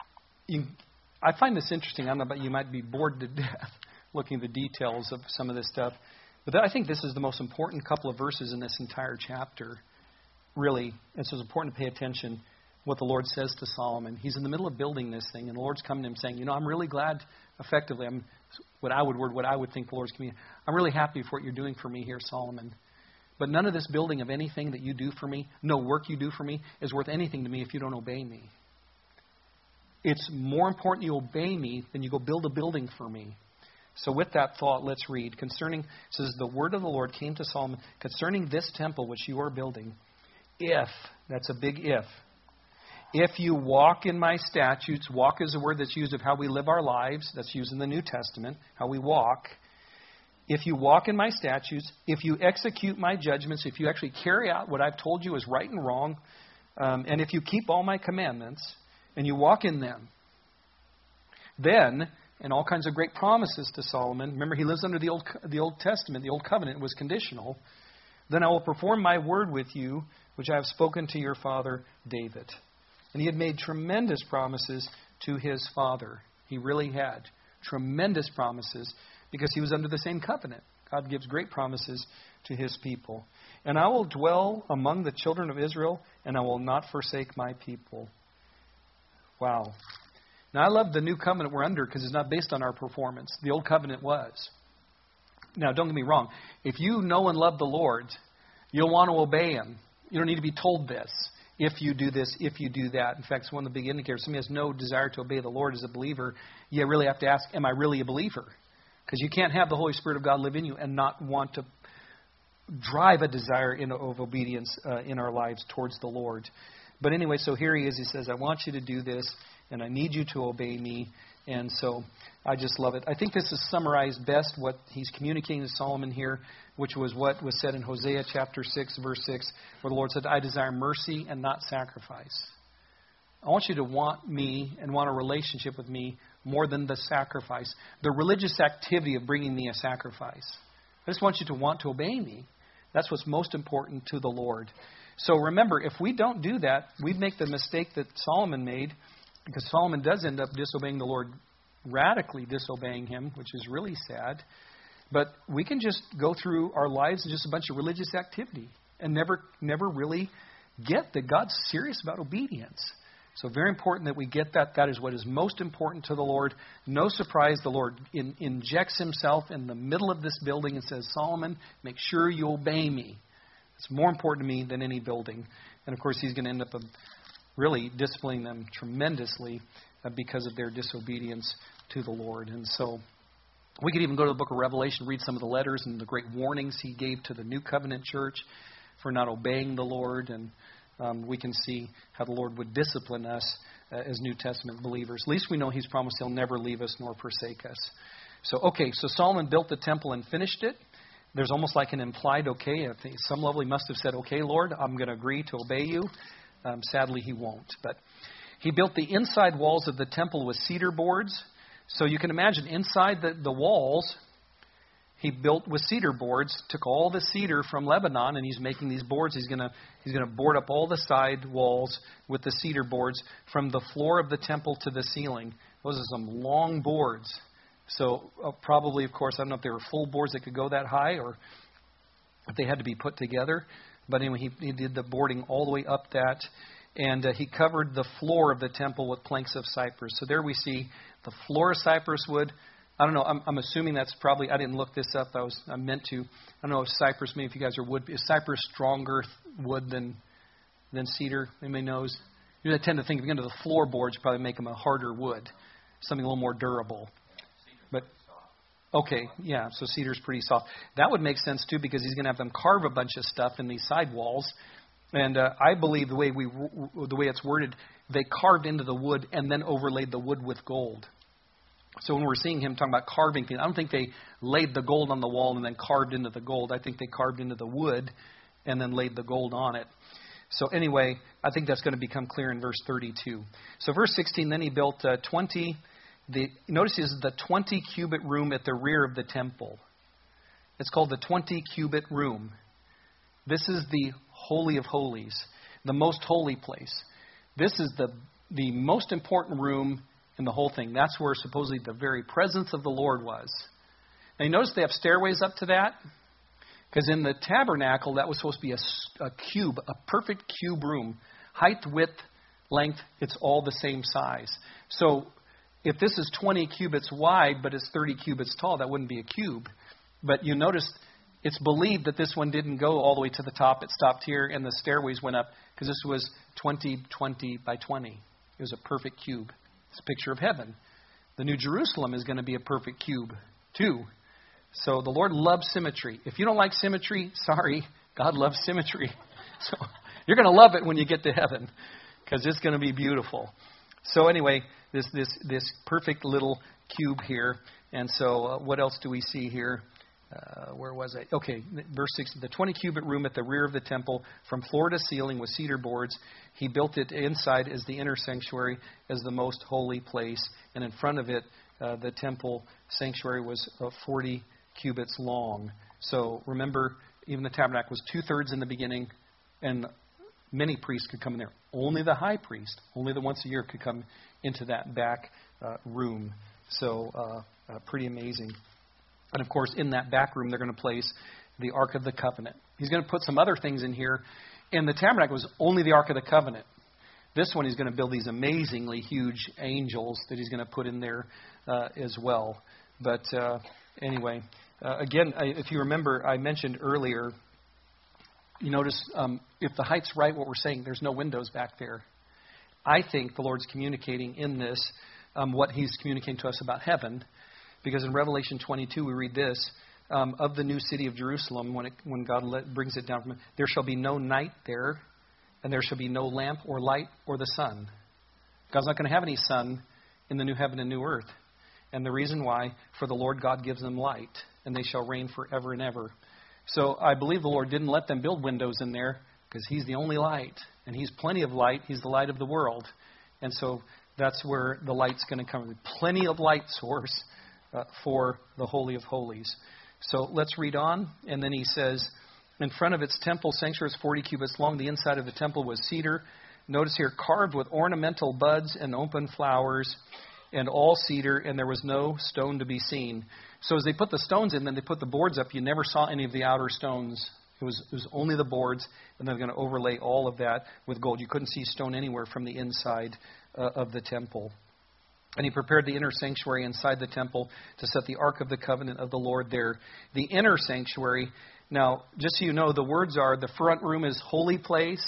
I find this interesting. I don't know about you, might be bored to death looking at the details of some of this stuff. But I think this is the most important couple of verses in this entire chapter, really. And so it's important to pay attention what the Lord says to Solomon. He's in the middle of building this thing, and the Lord's coming to him saying, I'm really glad, effectively, what I would think the Lord's coming. I'm really happy for what you're doing for me here, Solomon. But none of this building of anything that you do for me, no work you do for me, is worth anything to me if you don't obey me. It's more important you obey me than you go build a building for me. So with that thought, let's read. Concerning, it says, the word of the Lord came to Solomon concerning this temple which you are building. If, that's a big if you walk in my statutes, walk is a word that's used of how we live our lives. That's used in the New Testament, how we walk. If you walk in my statutes, if you execute my judgments, if you actually carry out what I've told you is right and wrong, and if you keep all my commandments, and you walk in them, then, and all kinds of great promises to Solomon, remember he lives under the Old Testament, the Old Covenant was conditional, then I will perform my word with you, which I have spoken to your father David. And he had made tremendous promises to his father. He really had tremendous promises because he was under the same covenant. God gives great promises to his people. And I will dwell among the children of Israel, and I will not forsake my people. Wow. Now, I love the new covenant we're under because it's not based on our performance. The old covenant was. Now, don't get me wrong. If you know and love the Lord, you'll want to obey him. You don't need to be told this. If you do this, if you do that. In fact, it's one of the big indicators. Somebody has no desire to obey the Lord as a believer. You really have to ask, am I really a believer? Because you can't have the Holy Spirit of God live in you and not want to drive a desire of obedience in our lives towards the Lord. But anyway, so here he is. He says, I want you to do this, and I need you to obey me. And so I just love it. I think this is summarized best what he's communicating to Solomon here, which was what was said in Hosea chapter 6, verse 6, where the Lord said, I desire mercy and not sacrifice. I want you to want me and want a relationship with me more than the sacrifice, the religious activity of bringing me a sacrifice. I just want you to want to obey me. That's what's most important to the Lord. So remember, if we don't do that, we'd make the mistake that Solomon made, because Solomon does end up disobeying the Lord, radically disobeying him, which is really sad. But we can just go through our lives as just a bunch of religious activity and never really get that God's serious about obedience. So very important that we get that. That is what is most important to the Lord. No surprise, the Lord injects himself in the middle of this building and says, Solomon, make sure you obey me. It's more important to me than any building. And of course, he's going to end up really disciplining them tremendously because of their disobedience to the Lord. And so we could even go to the book of Revelation, read some of the letters and the great warnings he gave to the New Covenant church for not obeying the Lord. And we can see how the Lord would discipline us as New Testament believers. At least we know He's promised He'll never leave us nor forsake us. So Solomon built the temple and finished it. There's almost like an implied okay. At some level, he must have said, okay, Lord, I'm going to agree to obey you. Sadly, he won't. But he built the inside walls of the temple with cedar boards. So you can imagine inside the walls, he built with cedar boards, took all the cedar from Lebanon, and he's making these boards. He's going to board up all the side walls with the cedar boards from the floor of the temple to the ceiling. Those are some long boards. So probably, of course, I don't know if they were full boards that could go that high or if they had to be put together. But anyway, he did the boarding all the way up that. And he covered the floor of the temple with planks of cypress. So there we see the floor of cypress wood. I don't know. I'm assuming that's probably, I didn't look this up. I meant to. I don't know if cypress, maybe if you guys are wood, is cypress stronger wood than cedar? Anybody knows? You tend to think if you get into the floorboards, you probably make them a harder wood, something a little more durable. But okay, yeah, so cedar's pretty soft. That would make sense too because he's going to have them carve a bunch of stuff in these side walls. And I believe the way it's worded, they carved into the wood and then overlaid the wood with gold. So when we're seeing him talking about carving things, I don't think they laid the gold on the wall and then carved into the gold. I think they carved into the wood and then laid the gold on it. So anyway, I think that's going to become clear in verse 32. So verse 16, then he built 20. Notice this is the 20 cubit room at the rear of the temple. It's called the 20 cubit room. This is the Holy of Holies, the most holy place. This is the most important room in the whole thing. That's where supposedly the very presence of the Lord was. Now you notice they have stairways up to that? Because in the tabernacle, that was supposed to be a cube, a perfect cube room. Height, width, length, it's all the same size. So if this is 20 cubits wide, but it's 30 cubits tall, that wouldn't be a cube. But you notice it's believed that this one didn't go all the way to the top. It stopped here, and the stairways went up because this was 20 by 20. It was a perfect cube. It's a picture of heaven. The New Jerusalem is going to be a perfect cube, too. So the Lord loves symmetry. If you don't like symmetry, sorry, God loves symmetry. So you're going to love it when you get to heaven because it's going to be beautiful. So anyway, this perfect little cube here. And so what else do we see here? Where was I? Okay, verse 6. The 20 cubit room at the rear of the temple, from floor to ceiling with cedar boards. He built it inside as the inner sanctuary, as the most holy place. And in front of it, the temple sanctuary was 40 cubits long. So remember, even the tabernacle was 2/3 in the beginning, and many priests could come in there. Only the high priest, only the once a year, could come into that back room. So pretty amazing. And, of course, in that back room, they're going to place the Ark of the Covenant. He's going to put some other things in here. And the tabernacle was only the Ark of the Covenant. This one, he's going to build these amazingly huge angels that he's going to put in there as well. But anyway, again, if you remember, I mentioned earlier, you notice if the height's right, what we're saying, there's no windows back there. I think the Lord's communicating in this what he's communicating to us about heaven. Because in Revelation 22, we read this, of the new city of Jerusalem, when God brings it down, there shall be no night there, and there shall be no lamp or light or the sun. God's not going to have any sun in the new heaven and new earth. And the reason why, for the Lord God gives them light, and they shall reign forever and ever. So I believe the Lord didn't let them build windows in there, because he's the only light. And he's plenty of light. He's the light of the world. And so that's where the light's going to come. Plenty of light source for the Holy of Holies. So let's read on. And then he says, in front of its temple sanctuary is 40 cubits long. The inside of the temple was cedar. Notice here, carved with ornamental buds and open flowers, and all cedar, and there was no stone to be seen. So as they put the stones in, then they put the boards up. You never saw any of the outer stones. It was only the boards, and they're going to overlay all of that with gold. You couldn't see stone anywhere from the inside of the temple. And he prepared the inner sanctuary inside the temple to set the Ark of the Covenant of the Lord there. The inner sanctuary, now, just so you know, the words are, the front room is holy place,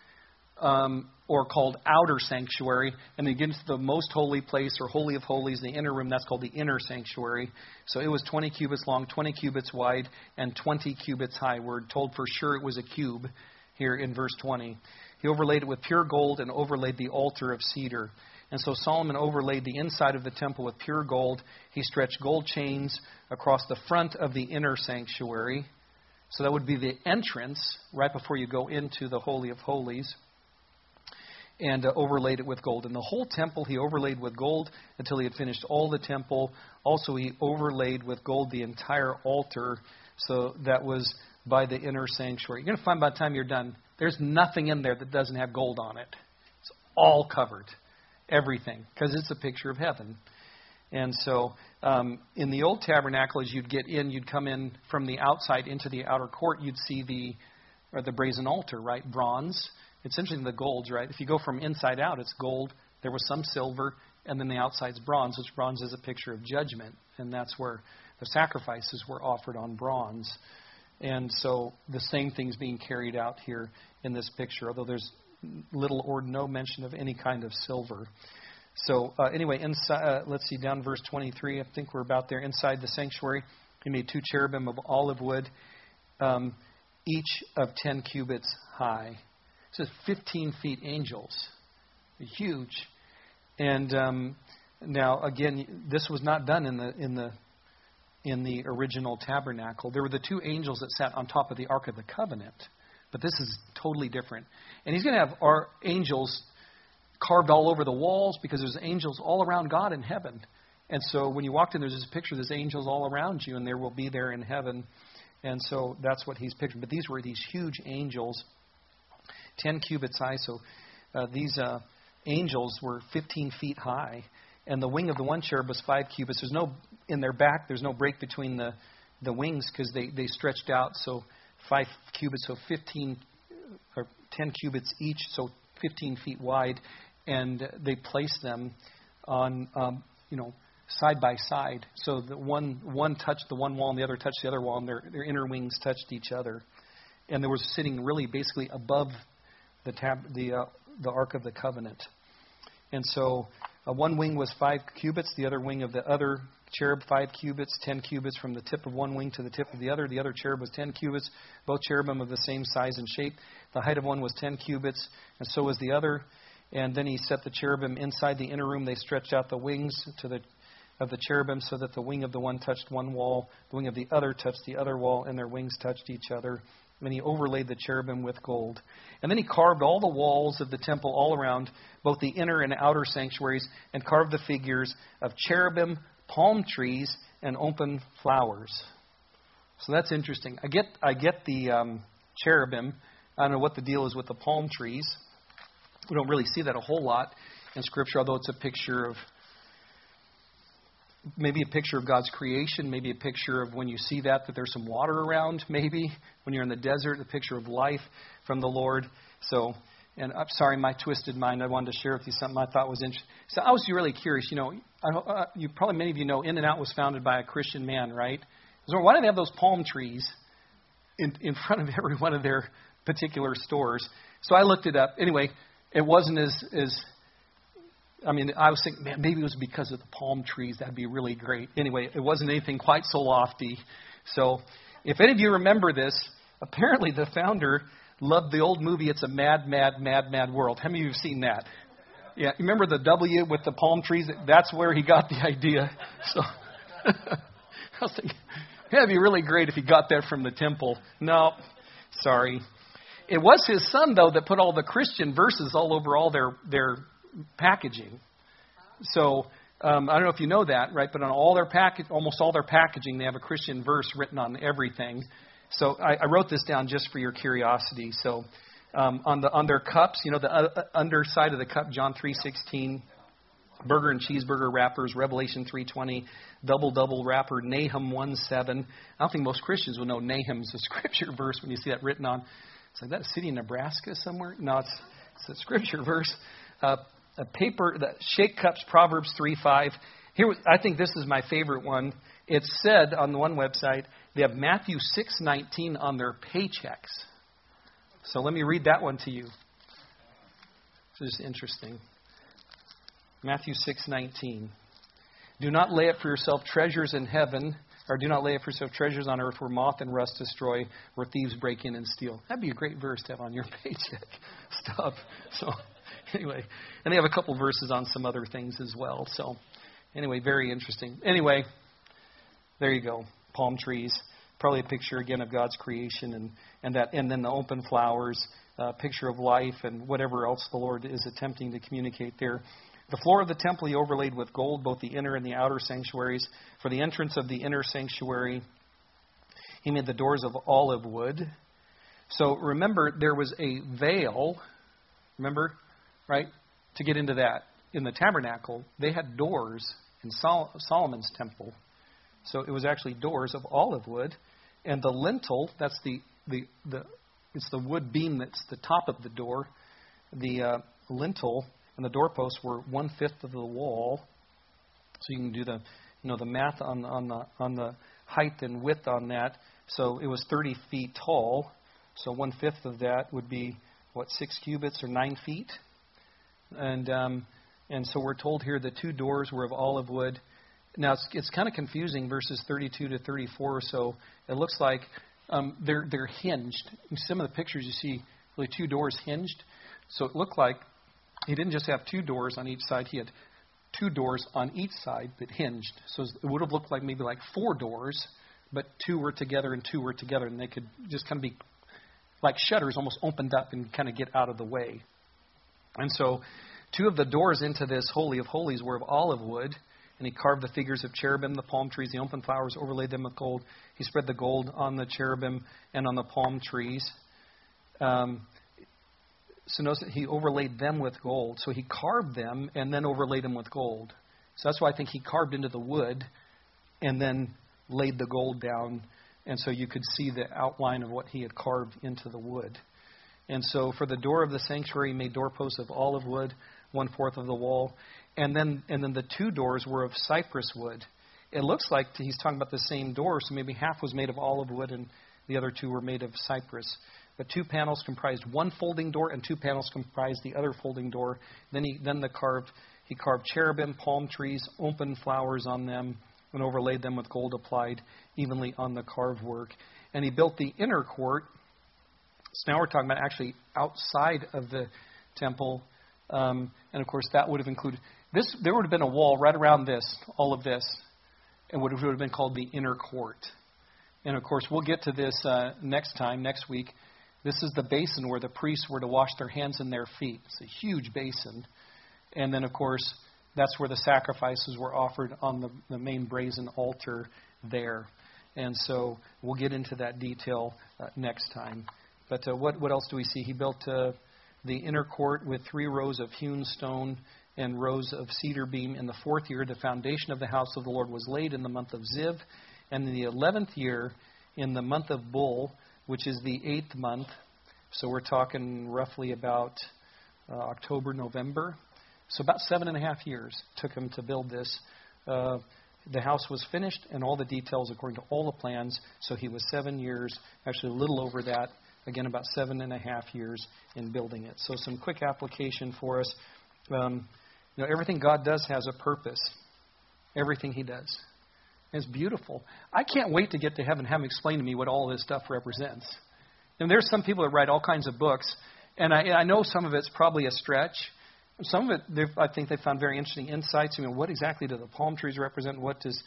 or called outer sanctuary. And then against the most holy place, or holy of holies, the inner room, that's called the inner sanctuary. So it was 20 cubits long, 20 cubits wide, and 20 cubits high. We're told for sure it was a cube here in verse 20. He overlaid it with pure gold and overlaid the altar of cedar. And so Solomon overlaid the inside of the temple with pure gold. He stretched gold chains across the front of the inner sanctuary. So that would be the entrance right before you go into the Holy of Holies. And overlaid it with gold. And the whole temple he overlaid with gold until he had finished all the temple. Also he overlaid with gold the entire altar. So that was by the inner sanctuary. You're going to find by the time you're done, there's nothing in there that doesn't have gold on it. It's all covered. Everything. Because it's a picture of heaven. And so in the old tabernacle, as you'd get in, you'd come in from the outside into the outer court, you'd see the brazen altar, right? Bronze. It's interesting, the golds, right? If you go from inside out, it's gold. There was some silver, and then the outside's bronze, which bronze is a picture of judgment. And that's where the sacrifices were offered on bronze. And so the same thing's being carried out here in this picture, although there's little or no mention of any kind of silver. So anyway, inside, let's see, down verse 23, I think we're about there. Inside the sanctuary, he made 2 cherubim of olive wood, each of 10 cubits high. It says 15 feet angels. Huge. And now, again, this was not done in the original tabernacle. There were the 2 angels that sat on top of the Ark of the Covenant. But this is totally different. And he's going to have our angels carved all over the walls because there's angels all around God in heaven. And so when you walked in, there's this picture, there's angels all around you, and there will be there in heaven. And so that's what he's picturing. But these were these huge angels, 10 cubits high. So these angels were 15 feet high. And the wing of the one cherub was 5 cubits. There's no, in their back, there's no break between the wings because they stretched out. So 5 cubits, so 15 or 10 cubits each, so 15 feet wide. And they placed them on, side by side. So the one touched the one wall and the other touched the other wall, and their inner wings touched each other. And they were sitting really basically above the Ark of the Covenant. And so one wing was 5 cubits, the other wing of the other cherub 5 cubits, 10 cubits from the tip of one wing to the tip of the other. The other cherub was 10 cubits, both cherubim of the same size and shape. The height of one was 10 cubits, and so was the other. And then he set the cherubim inside the inner room. They stretched out the wings of the cherubim so that the wing of the one touched one wall, the wing of the other touched the other wall, and their wings touched each other. And he overlaid the cherubim with gold. And then he carved all the walls of the temple all around, both the inner and outer sanctuaries, and carved the figures of cherubim, palm trees, and open flowers. So that's interesting. I get the cherubim. I don't know what the deal is with the palm trees. We don't really see that a whole lot in Scripture, although it's a picture of maybe a picture of God's creation, maybe a picture of when you see that there's some water around, maybe when you're in the desert, a picture of life from the Lord. So, and I'm sorry, my twisted mind, I wanted to share with you something I thought was interesting. So I was really curious. You probably many of you know In-N-Out was founded by a Christian man, right? So why do they have those palm trees in front of every one of their particular stores? So I looked it up. Anyway, it wasn't I was thinking, man, maybe it was because of the palm trees. That'd be really great. Anyway, it wasn't anything quite so lofty. So if any of you remember this, apparently the founder loved the old movie, It's a Mad, Mad, Mad, Mad World. How many of you have seen that? Yeah, you remember the W with the palm trees? That's where he got the idea. So I was thinking, that'd be really great if he got that from the temple. No, sorry. It was his son, though, that put all the Christian verses all over all their packaging. So I don't know if you know that, right? But on all their almost all their packaging, they have a Christian verse written on everything. So I wrote this down just for your curiosity. So on their cups, the underside of the cup, John 3:16, burger and cheeseburger wrappers, Revelation 3:20, double wrapper, Nahum 1:7. I don't think most Christians will know Nahum's a scripture verse when you see that written on. It's like that a city in Nebraska somewhere? No, it's a scripture verse. A paper, the shake cups, Proverbs 3:5. I think this is my favorite one. It's said on the one website they have Matthew 6:19 on their paychecks. So let me read that one to you. This is interesting. Matthew 6:19. Do not lay up for yourself treasures in heaven, Or do not lay up for yourself treasures on earth where moth and rust destroy, where thieves break in and steal. That'd be a great verse to have on your paycheck stuff. So anyway, and they have a couple verses on some other things as well. So anyway, very interesting. Anyway, there you go. Palm trees. Probably a picture again of God's creation and then the open flowers, picture of life and whatever else the Lord is attempting to communicate there. The floor of the temple he overlaid with gold, both the inner and the outer sanctuaries. For the entrance of the inner sanctuary, he made the doors of olive wood. So remember, there was a veil, remember, right, to get into that. In the tabernacle, they had doors in Solomon's temple. So it was actually doors of olive wood. And the lintel, that's it's the wood beam that's the top of the door. The lintel and the doorposts were 1/5 of the wall. So you can do the math on the height and width on that. So it was 30 feet tall. So 1/5 of that would be 6 cubits or 9 feet. And so we're told here the 2 doors were of olive wood. Now it's kind of confusing, verses 32 to 34 or so. It looks like they're hinged. In some of the pictures you see really 2 doors hinged. So it looked like he didn't just have 2 doors on each side. He had 2 doors on each side that hinged. So it would have looked like maybe like 4 doors, but 2 were together and 2 were together. And they could just kind of be like shutters almost opened up and kind of get out of the way. And so 2 of the doors into this Holy of Holies were of olive wood. And he carved the figures of cherubim, the palm trees, the open flowers, overlaid them with gold. He spread the gold on the cherubim and on the palm trees. So notice that he overlaid them with gold. So he carved them and then overlaid them with gold. So that's why I think he carved into the wood and then laid the gold down. And so you could see the outline of what he had carved into the wood. And so for the door of the sanctuary, he made doorposts of olive wood, 1/4 of the wall. And then the 2 doors were of cypress wood. It looks like he's talking about the same door, so maybe half was made of olive wood and the other 2 were made of cypress. But 2 panels comprised one folding door, and 2 panels comprised the other folding door. Then he carved cherubim, palm trees, open flowers on them, and overlaid them with gold applied evenly on the carved work. And he built the inner court. So now we're talking about actually outside of the temple. And of course, that would have included this. There would have been a wall right around this, all of this, and would have been called the inner court. And of course, we'll get to this next week. This is the basin where the priests were to wash their hands and their feet. It's a huge basin. And then, of course, that's where the sacrifices were offered on the main brazen altar there. And so we'll get into that detail next time. But what else do we see? He built the inner court with 3 rows of hewn stone and rows of cedar beam. In the 4th year, the foundation of the house of the Lord was laid in the month of Ziv. And in the 11th year, in the month of Bul, which is the 8th month, so we're talking roughly about October, November. So about 7.5 years took him to build this. The house was finished and all the details according to all the plans. So he was 7 years, actually a little over that. Again, about 7.5 years in building it. So some quick application for us. Everything God does has a purpose. Everything he does. It's beautiful. I can't wait to get to heaven and have him explain to me what all this stuff represents. And there's some people that write all kinds of books, and I know some of it's probably a stretch. Some of it, I think they found very interesting insights. What exactly do the palm trees represent? What does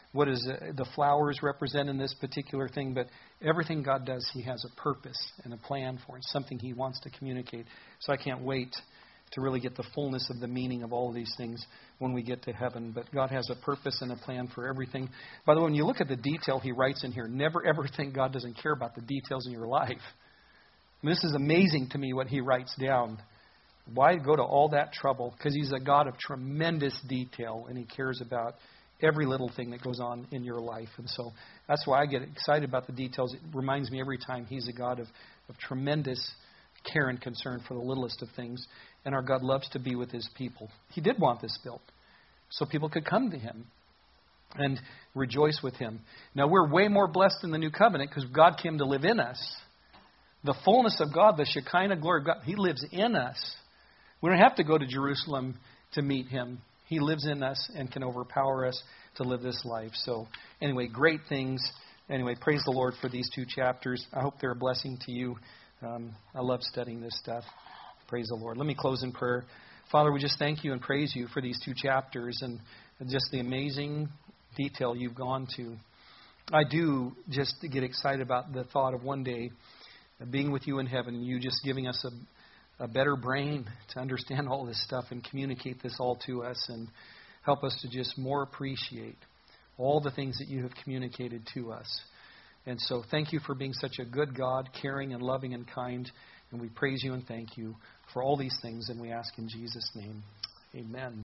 the flowers represent in this particular thing? But everything God does, he has a purpose and a plan for it, something he wants to communicate. So I can't wait to really get the fullness of the meaning of all of these things when we get to heaven. But God has a purpose and a plan for everything. By the way, when you look at the detail he writes in here, never ever think God doesn't care about the details in your life. This is amazing to me what he writes down. Why go to all that trouble? Because he's a God of tremendous detail, and he cares about every little thing that goes on in your life. And so that's why I get excited about the details. It reminds me every time he's a God of tremendous care and concern for the littlest of things. And our God loves to be with his people. He did want this built so people could come to him and rejoice with him. Now, we're way more blessed in the new covenant because God came to live in us. The fullness of God, the Shekinah glory of God, he lives in us. We don't have to go to Jerusalem to meet him. He lives in us and can overpower us. to live this life. So anyway, great things. Anyway, praise the Lord for these 2 chapters. I hope they're a blessing to you. I love studying this stuff. Praise the Lord. Let me close in prayer. Father, we just thank you and praise you for these 2 chapters and just the amazing detail you've gone to. I do just get excited about the thought of one day being with you in heaven and you just giving us a better brain to understand all this stuff and communicate this all to us and help us to just more appreciate all the things that you have communicated to us. And so thank you for being such a good God, caring and loving and kind. And we praise you and thank you for all these things, and we ask in Jesus' name. Amen.